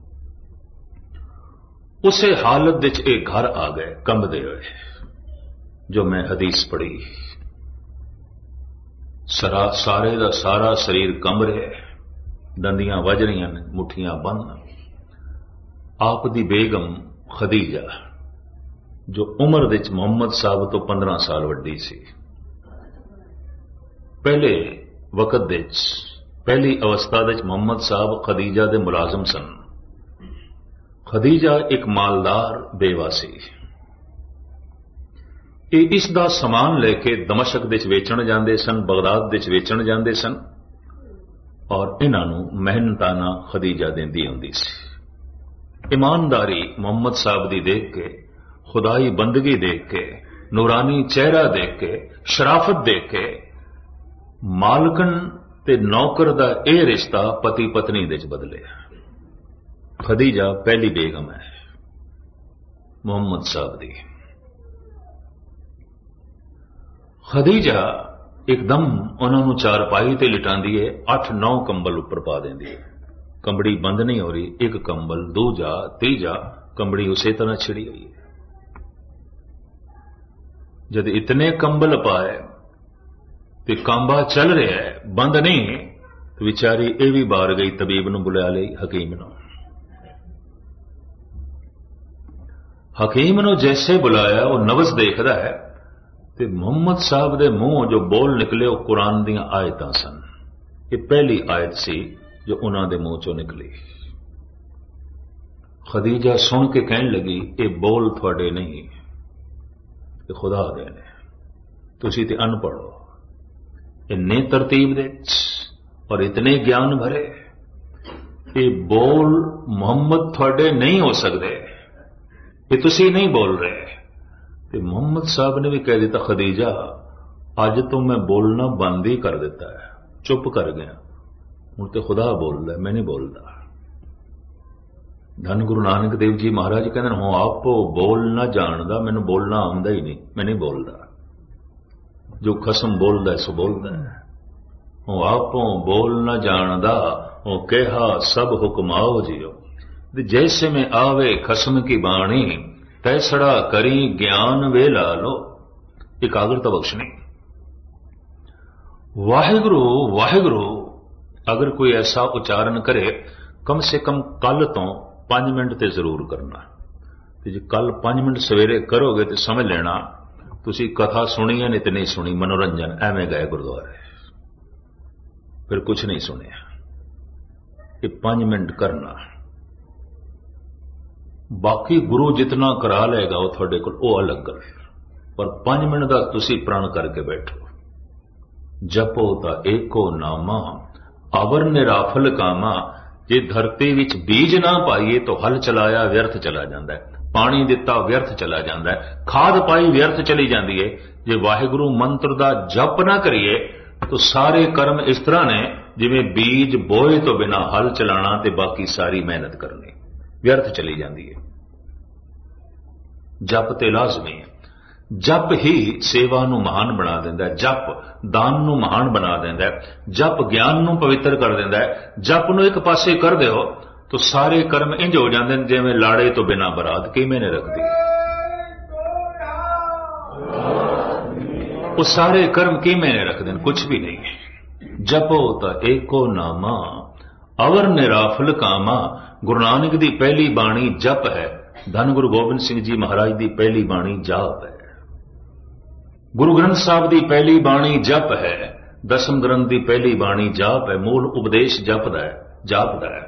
ਉਸੇ ਹਾਲਤ ਵਿੱਚ ਇਹ ਘਰ ਆ ਗਏ ਕੰਬਦੇ ਹੋਏ, ਜੋ ਮੈਂ ਹਦੀਸ ਪੜ੍ਹੀ, ਸਰਾ ਸਾਰੇ ਦਾ ਸਾਰਾ ਸਰੀਰ ਕੰਬ ਰਿਹਾ, ਦੰਦੀਆਂ ਵੱਜ ਰਹੀਆਂ ਨੇ, ਮੁੱਠੀਆਂ ਬੰਨ। ਆਪ ਦੀ ਬੇਗਮ ਖਦੀਜਾ, ਜੋ ਉਮਰ ਵਿੱਚ ਮੁਹੰਮਦ ਸਾਹਿਬ ਤੋਂ ਪੰਦਰਾਂ ਸਾਲ ਵੱਡੀ ਸੀ, ਪਹਿਲੇ ਵਕਤ ਵਿੱਚ, ਪਹਿਲੀ ਅਵਸਥਾ ਵਿੱਚ ਮੁਹੰਮਦ ਸਾਹਿਬ ਖਦੀਜਾ ਦੇ ਮੁਲਾਜ਼ਮ ਸਨ। ਖਦੀਜਾ ਇੱਕ ਮਾਲਦਾਰ ਬੇਵਾ ਸੀ। ਇਹ ਇਸ ਦਾ ਸਮਾਨ ਲੈ ਕੇ ਦਮਸ਼ਕ ਵਿੱਚ ਵੇਚਣ ਜਾਂਦੇ ਸਨ, ਬਗਦਾਦ ਵਿੱਚ ਵੇਚਣ ਜਾਂਦੇ ਸਨ, ਔਰ ਇਹਨਾਂ ਨੂੰ ਮਿਹਨਤਾਨਾ ਖਦੀਜਾ ਦਿੰਦੀ ਹੁੰਦੀ ਸੀ। ਇਮਾਨਦਾਰੀ ਮੁਹੰਮਦ ਸਾਹਿਬ ਦੀ ਦੇਖ ਕੇ खुदाई बंदगी देख के, नूरानी चेहरा देख के, शराफत देख के मालकन ते नौकर दा यह रिश्ता पति पत्नी दे च बदले। खदीजा पहली बेगम है मुहम्मद साहब दी। खदीजा एकदम उन्होंने चारपाई ते लिटांदी है, अठ नौ कंबल उपर पा देंदी है, कंबड़ी बंद नहीं हो रही, एक कंबल दूजा तीजा कंबड़ी उसे तरह छिड़ी हुई है। जब इतने कंबल पाए तो कांबा चल रहा है, बंद नहीं, तो बेचारी ये भी बार गई, तबीब नूं बुला ली, हकीम नूं। हकीम नूं जैसे बुलाया वो नवस देखदा है ते मुहम्मद साहब दे मुंह जो बोल निकले वो कुरान दीयां आयतां सन। ये पहली आयत सी जो उन्हां दे मुंह चों निकली। खदीजा सुन के कहन लगी, ये बोल थोड़े नहीं, ये खुदा दे ने, तुसीं ते अनपढ़ हो। इन्ने तरतीब दे और इतने ज्ञान भरे, ये बोल मुहम्मद थोड़े नहीं हो सकते, ये तुसीं नहीं बोल रहे। ते मुहम्मद साहब ने भी कह दिता, खदीजा अज तो मैं बोलना बंद ही कर दिता है, चुप कर गया, हुण ते खुदा बोलदा है, मैं नहीं बोलता। धन गुरु नानक देव जी महाराज कहते हूं आप बोलना जानदा, मैनू बोलना आउंदा ही नहीं, मैं नहीं बोलता। जो खसम बोलदा है सो बोलदा है। हूं आपो बोलना जानदा, हूं कहा सब हुक्माओ जियो, जैसे में आवे खसम की बाणी, तैसड़ा करी ज्ञान वे ला लो। एकाग्रता बख्शनी। वाहिगुरु वाहिगुरु अगर कोई ऐसा उच्चारण करे, कम से कम कल तो पांच मिनट ते जरूर करना। ते जे कल पांच मिनट सवेरे करोगे तो समझ लेना तुसी कथा सुनी है, नहीं तो नहीं सुनी, मनोरंजन एवं गए गुरुद्वारे, फिर कुछ नहीं सुनिया। ये पांच मिनट करना, बाकी गुरु जितना करा लेगा वो थोड़े को वो अलग गल, पर पांच मिनट का तुसी प्रण करके बैठो। जपो ता एको नामा अवर निराफल कामा। जे धरती विच बीज ना पाइए तो हल चलाया व्यर्थ चला जाता है, पानी दिता व्यर्थ चला जाता है, खाद पाई व्यर्थ चली जाती है। जे वाहिगुरु मंत्र का जप ना करिए तो सारे कर्म इस तरह ने जिवें बीज बोए तो बिना हल चलाना ते बाकी सारी मेहनत करनी व्यर्थ चली जाती है। जप ते लाजमी है। जप ही सेवा नूं महान बना देंदा है, जप दान नूं महान बना देंदा है, जप ज्ञान नूं पवित्र कर देंदा है। जप नूं एक पासे कर दिओ तो सारे कर्म इंज हो जाते हैं जिवें लाड़े तो बिना बरात की मैंने रखदी। वो सारे कर्म की मैंने रख दें, कुछ भी नहीं। जपो ता एको नामा अवर निराफल कामा। गुरु नानक दी पहली बाणी जप है, धन गुरु गोबिंद सिंह जी महाराज दी पहली बाणी जाप है, गुरु ग्रंथ साहब दी पहली बाणी जप है, दसम ग्रंथ दी पहली बाणी जाप है। मूल उपदेश जपदा है, जापदा है।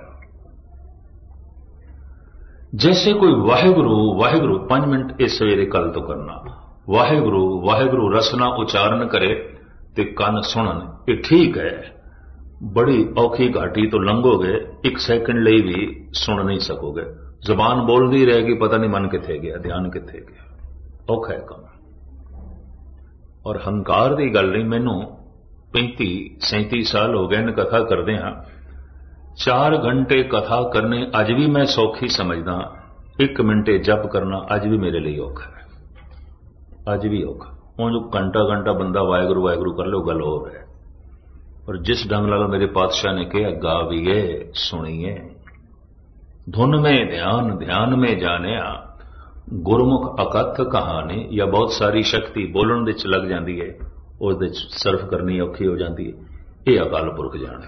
जैसे कोई वाहिगुरु वाहिगुरु पांच मिनट इस सवेरे कल तो करना, वाहिगुरु वाहिगुरु रसना उच्चारण करे ते कान सुनन, ये ठीक है। बड़ी औखी घाटी तो लंघोगे, एक सेकंड ਲਈ भी सुन नहीं सकोगे, जबान बोलती रहेगी, पता नहीं मन किथे गया, ध्यान किथे गया, औखा है काम। और हंकार की गल नहीं, मैनू पैंती सैंती साल हो गए कथा करदे हां, चार घंटे कथा करने अज भी मैं सौखी समझदा, एक मिनटे जप करना अज भी मेरे लिए औखा है, अज भी औखा। हुण जो घंटा घंटा बंदा वाहिगुरू वाहिगुरू कर लो गल हो है। और जिस ढंग नाल मेरे पातशाह ने कहा गावीए सुनिए, धुन में ध्यान ध्यान में जानिया, गुरमुख अकथ कहानी। या बहुत सारी शक्ति बोलण दे च लग जाती है, उस दे सर्फ करनी औखी हो जाती है। ये अकाल पुरख जाने।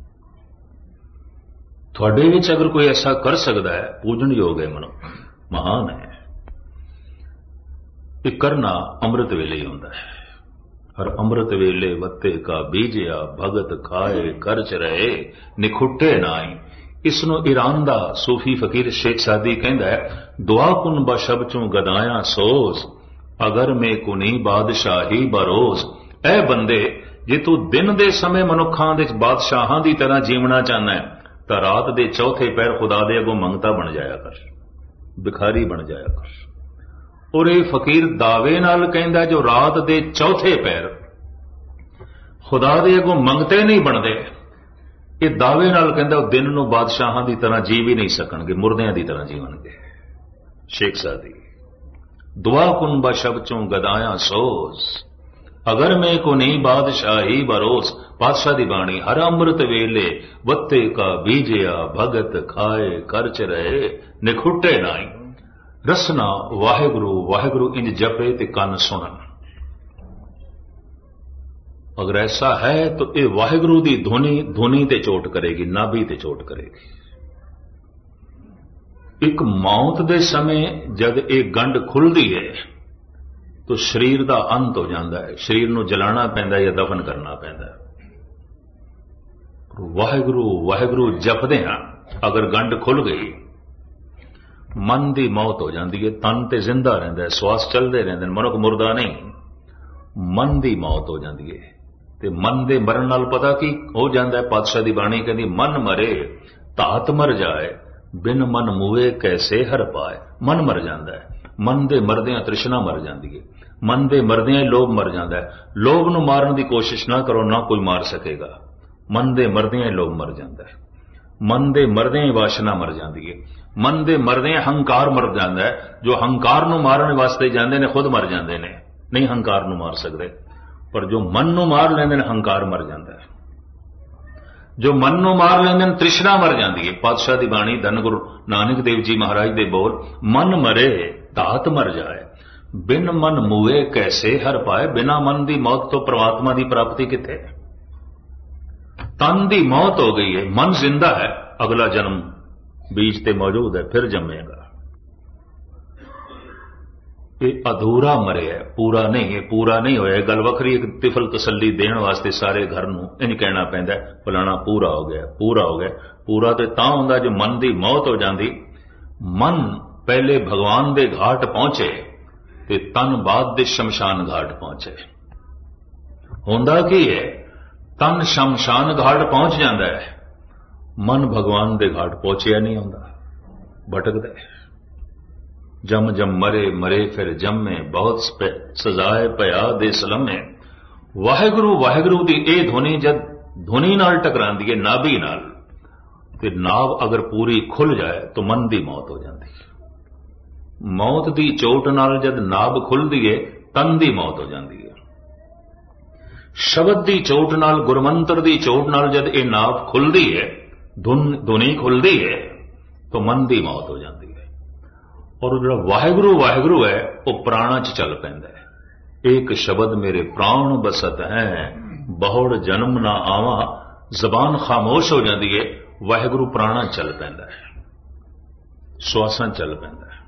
थोड़े विच अगर कोई ऐसा कर सकता है, पूजन योग है, मनुख महान है। ये करना अमृत वेले ही होंदा है। हर अमृत वेले वत्ते का बीजिया, भगत खाए करच रहे निखुट्टे नाई। इसनों ईरान दा सूफी फकीर शेख सादी कहंदा है, दुआ कुन बशब चूं गदाया सोज, अगर में कुनी बादशाही बरोज। ऐ बंदे जे तू दिन दे समय मनुखां दे बादशाहां दी तरह जीवना चाहना है तो रात दे चौथे पैर खुदा दे अगों मंगता बन जाया कर, भिखारी बन जाया कर। और ये फकीर दावे नाल कहंदा जो रात दे चौथे पैर खुदा दे अगों मंगते नहीं बनते, ये दावे नाल कहंदा दिन नूं बादशाहां दी तरह जी भी नहीं सकणगे, मुर्दियां दी तरह जीवणगे। शेख सादी दुआ कुन बशब चों गदाया सोज, अगर मैं को नहीं बादशाही बरोस। बादशाह दी बाणी हर अमृत वेले वत्ते का बीजिया भगत खाए खर्च रहे निखुटे नाई। रसना वाहेगुरु वाहेगुरु इंज जपे ते कन सुनन। अगर ऐसा है तो ये वाहेगुरु दी धुनी धुनी ते चोट करेगी, नाभि ते चोट करेगी। एक मौत दे समय जद एक गंढ खुलदी है तो शरीर का अंत हो जाता है, शरीर नूं जलाना पैंदा या दफन करना पैंदा। वाहेगुरु वाहेगुरु जपदे हां अगर गंढ खुल गई मन की मौत हो जाती है, तन ते जिंदा रहिंदा है, श्वास चलते रहंदे ने, मनुख मुर्दा नहीं, मन की मौत हो जाती है। ते मन दे मरण नाल पता की हो जाता है, पातशाह दी बाणी कहंदी मन मरे धात मर जाए बिन मन मुए कैसे हर पाए। मन मर जाता है, मन दे मरदियां तृष्णा मर जाती है, मन दे मरदियां लोभ मर जाता है। लोभ नूं मारन की कोशिश ना करो, ना कोई मार सकेगा। मन दे मरदियां लोभ मर जाता है, मन दे मरदियां वासना मर जाती है, मन दे मरदियां हंकार मर जाता है। जो हंकार नूं मारन वास्ते जांदे ने खुद मर जाते हैं, नहीं हंकार नूं मार सकते, पर जो मन नूं मार लैंदे ने हंकार मर जाता है। जो मन नूं मार लैंदे ने तृष्णा मर जाती है। पातशाह दी बाणी धन गुरु नानक देव जी महाराज दे बोल, मन मरे धात मर जाए बिन मन मुए कैसे हर पाए। बिना मन की मौत तो परमात्मा की प्राप्ति किथे। तन की मौत हो गई है, मन जिंदा है, अगला जन्म बीज ते मौजूद है, फिर जमेगा। ये अधूरा मरे है, पूरा नहीं है, पूरा नहीं होया। गल वखरी एक तिफल तसल्ली देने वास्ते सारे घर नूं इंज कहना पैंदा फलाना पूरा हो गया, पूरा हो गया। पूरा तो तां हुंदा जो मन की मौत हो जाती। मन पहले भगवान दे घाट पहुंचे ते तन बाद दे शमशान घाट पहुंचे। हुंदा की है, तन शमशान घाट पहुंच जाता है, मन भगवान दे घाट पहुंचया नहीं हुंदा, भटकदा है। जम जम मरे मरे फिर जमे, बहुत सजाए पया दे सलमे। वाहेगुरु वाहेगुरु दी ए धुनी जद धुनी नाल टकरांदी है नाभि नाल, ते नाभ अगर पूरी खुल जाए तो मन की मौत हो जाती है। मौत की चोट नाल जद नाभ खुलदी है तन की मौत हो जाती है। शब्द की चोट नाल, गुरमंत्र की चोट नाल जद ये नाभ खुलदी है, धुन धुनी खुलदी है तो मन की मौत हो जाती है। और जो वाहेगुरु वाहेगुरु है वह प्राणा च चल पैंदा है। एक शब्द मेरे प्राण बसत है, बहुड़ जन्म ना आवा। जबान खामोश हो जाती है, वाहेगुरु प्राणा चल पैंदा है, श्वासां चल पैंदा है।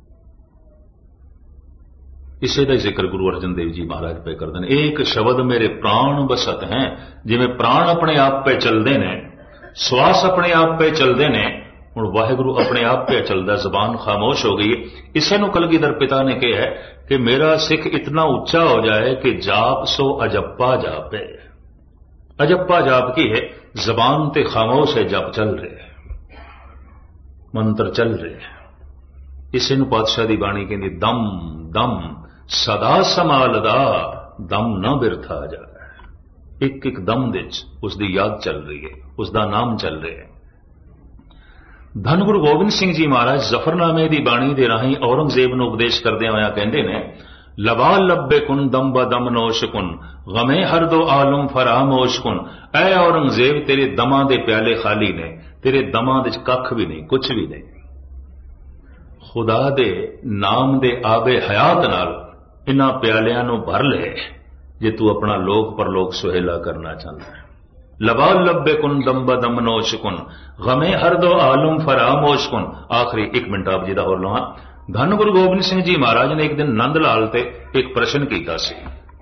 इसे का जिक्र गुरु अर्जन देव जी महाराज पे करते हैं। एक शब्द मेरे प्राण बसत हैं, जिवें प्राण अपने आप पे चलते ने, श्वास अपने आप पे चलते ने, हुण वाहेगुरु अपने आप पे चलता, जबान खामोश हो गई। इसे नूं कलगीधर पिता ने कहा है कि मेरा सिख इतना उच्चा हो जाए कि जाप सो अजप्पा जापे। अजप्पा जाप की है, जबान ते खामोश है, जप चल रहे, मंत्र चल रहे। इसे नूं पातशाह दी बाणी कहंदी दम दम सदा समालदा, दम न बिरथा जाए। एक एक दम विच उसकी याद चल रही है, उसका नाम चल रहा है। धन गुरु गोबिंद सिंह जी महाराज जफरनामे की बाणी दे राही औरंगजेब नूं उपदेश करदे होया कहंदे ने, लबा लब्बे कुन दम ब दम नोश कुन, गमे हर दो आलम फरामोश कुन। ऐ औरंगजेब तेरे दमां दे प्याले खाली ने, तेरे दमां विच कख भी नहीं, कुछ भी नहीं। खुदा दे नाम दे आबे हयात नाल इन्हां प्यालियां नूं भर ले जे तू अपना लोक परलोक सुहेला करना चाहता है। लबा लब्बे कुन दम ब दम नोश कुन, गमे हर दो आलम फरामोश कुन। आखिरी एक मिनट आप जी दा होर लवां। धन गुरु गोबिंद सिंह जी महाराज ने एक दिन नंद लाल ते एक प्रश्न किया सी।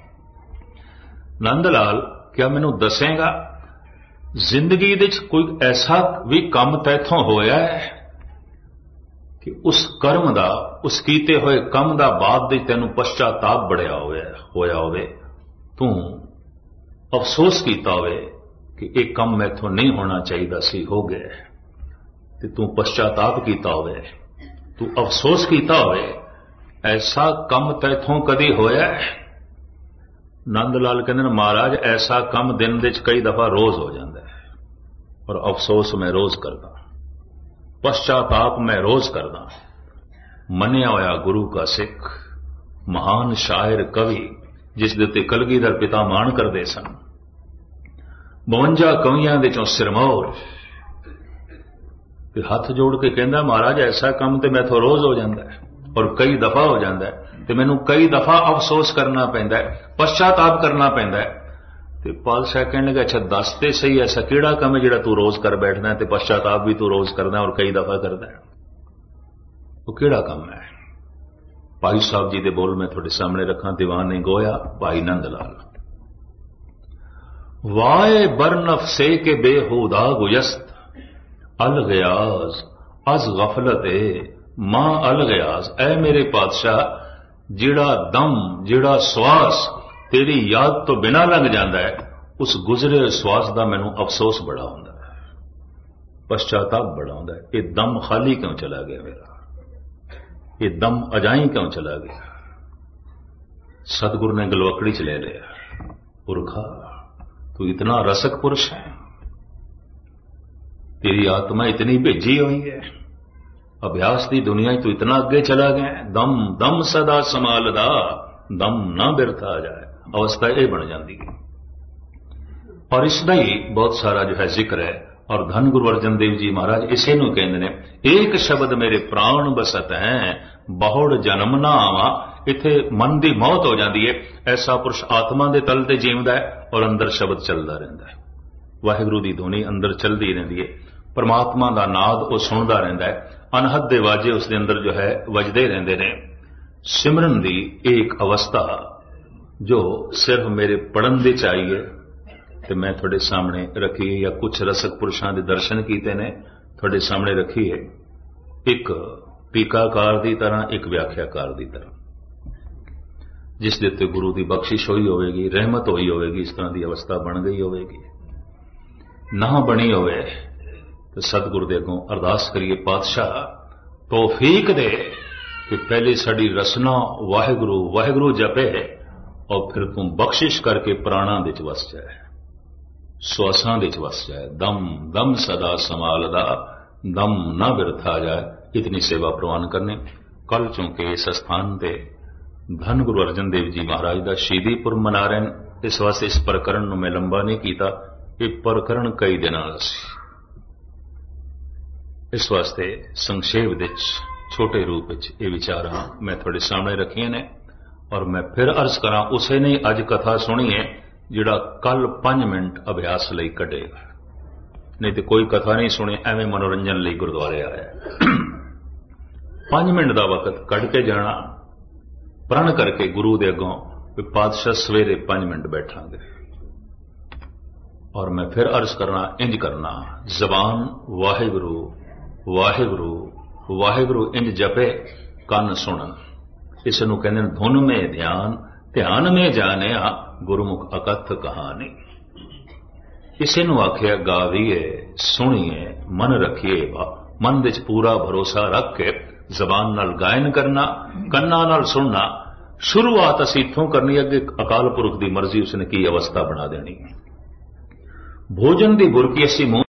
नंद लाल, क्या मैनू दसेगा जिंदगी विच कोई ऐसा भी काम तैथों होया है कि उस कर्म दा, उस कीते हुए कम दा बाद दे तैनू पश्चाताप बड़िया होया होवे, तू अफसोस कीता होवे कि एक कम मैथों नहीं होना चाहिए सी, हो गया, ते तू पश्चाताप कीता होवे, तू अफसोस कीता होवे, ऐसा कम तैथों कदी होया? नंद लाल कहते हैं महाराज ऐसा कम दिन दे कई दफा रोज हो जाता है, और अफसोस मैं रोज करदा, पश्चाताप मैं रोज करदा। मनिया होया गुरु का सिख, महान शायर कवि, जिस दे उत्ते कलगीधर पिता माण करदे सन। बवंजा कवियां दे चों सिरमौर ते हथ जोड़ के कहंदा महाराज ऐसा काम ते मैथों रोज हो जाता है, और कई दफा हो जाता है, ते मैनूं कई दफा अफसोस करना पैंदा है, पश्चाताप करना पैंदा है। ते पातशाह कहने लगे अच्छा दस ते सही ऐसा किहड़ा काम है जिहड़ा तू रोज कर बैठदा है ते पश्चाताप भी तू रोज करदा और कई दफा करदा है? वो किहड़ा काम है? भाई साहब जी दे बोल मैं तुहाडे सामने रखा। दीवाने गोया भाई नंद लाल। वाए बरनफ से के बेहुदा गुयस्त, अल गयाज अज गफलत मां अल गयाज। ऐ मेरे पातशाह जिहड़ा दम जिहड़ा श्वास तेरी याद तो बिना लंघ जाता है, उस गुजरे श्वास का मैनू अफसोस बड़ा होंदा है, पश्चाताप बड़ा होंदा है। ये दम खाली क्यों चला गया मेरा, ये दम अजाई क्यों चला गया? सतगुरु ने गलवकड़ी च ले लिया, पुरखा तू इतना रसक पुरुष है, तेरी आत्मा इतनी भेजी हुई है, अभ्यास की दुनिया तू इतना अगे चला गया। दम दम सदा संभालदा, दम ना बिरथा जाए, अवस्था यह बन जाती है। और इसका ही बहुत सारा जो है जिक्र है। और धन गुरु अर्जन देव जी महाराज इसे नूं कहंदे ने, एक शब्द मेरे प्राण बसत है, बहुड़ जन्म ना आवा। इत्थे मन की मौत हो जाती है। ऐसा पुरुष आत्मा के तल ते जीवदा है और अंदर शब्द चलता रहता है, वाहिगुरू की धुनी अंदर चलती रहती है, परमात्मा का नाद वो सुनता रहता है, अनहद दे वाजे उसके अंदर जो है वजदे रहते हैं। सिमरन की एक अवस्था जो सिर्फ मेरे पढ़न दे चाहिए तो मैं थोड़े सामने रखी है, या कुछ रसक पुरुषों के दर्शन किए ने थोड़े सामने रखी है, एक टीकाकार की तरह, एक व्याख्याकार की तरह, जिस दे उत्ते गुरु की बख्शिश हुई होगी, रहमत हुई होगी, इस तरह की अवस्था बन गई होगी। ना बनी होवे तो सतगुरु दे अगों अरदास करिए, पातशाह तौफीक दे कि पहले साड़ी रसना वाहिगुरू वाहिगुरू जपे, और फिर तू बख्शिश करके प्राणा दे च वस जाए, श्वासां दे च वस जाए। दम दम सदा संभालदा, दम ना बिरथा जाए। इतनी सेवा प्रवान करने। कल चूंकि इस स्थान पर धन गुरु अर्जन देव जी महाराज का शहीदी पुरब मना रहे हैं, इस वास्ते इस प्रकरण में लंबा नहीं किया। ये प्रकरण कई दिनों का सी, इस वास्ते संक्षेप विच छोटे रूप ये विचार मैं थोड़े सामने रखिए ने। और मैं फिर अर्ज करा, उसे ने अज कथा सुनी है जिहड़ा कल पांच मिनट अभ्यास लई कढेगा, नहीं तो कोई कथा नहीं सुनी, एवं मनोरंजन लई गुरुद्वारे आया। पांच मिनट का वक्त कढ़ के जाना, प्रण करके गुरु दे अगों पातशाह सवेरे पांच मिनट बैठांगे। और मैं फिर अर्ज करना, इंज करना, जबान वाहिगुरू वाहिगुरू वाहिगुरू इंज जपे, कन सुन। इस नूं कहंदे ने धुन में ध्यान, ध्यान में जानिया गुरुमुख अकथ कहानी। इसे नूं आखिया गावीए सुनिए मन रखिए, मन विच पूरा भरोसा रख के जबान नाल गायन करना, कन्ना नाल सुनना। शुरुआत असीं इत्थों करनी, अगे अकाल पुरख की मर्जी उसने की अवस्था बना देनी। भोजन की बुरकी असीं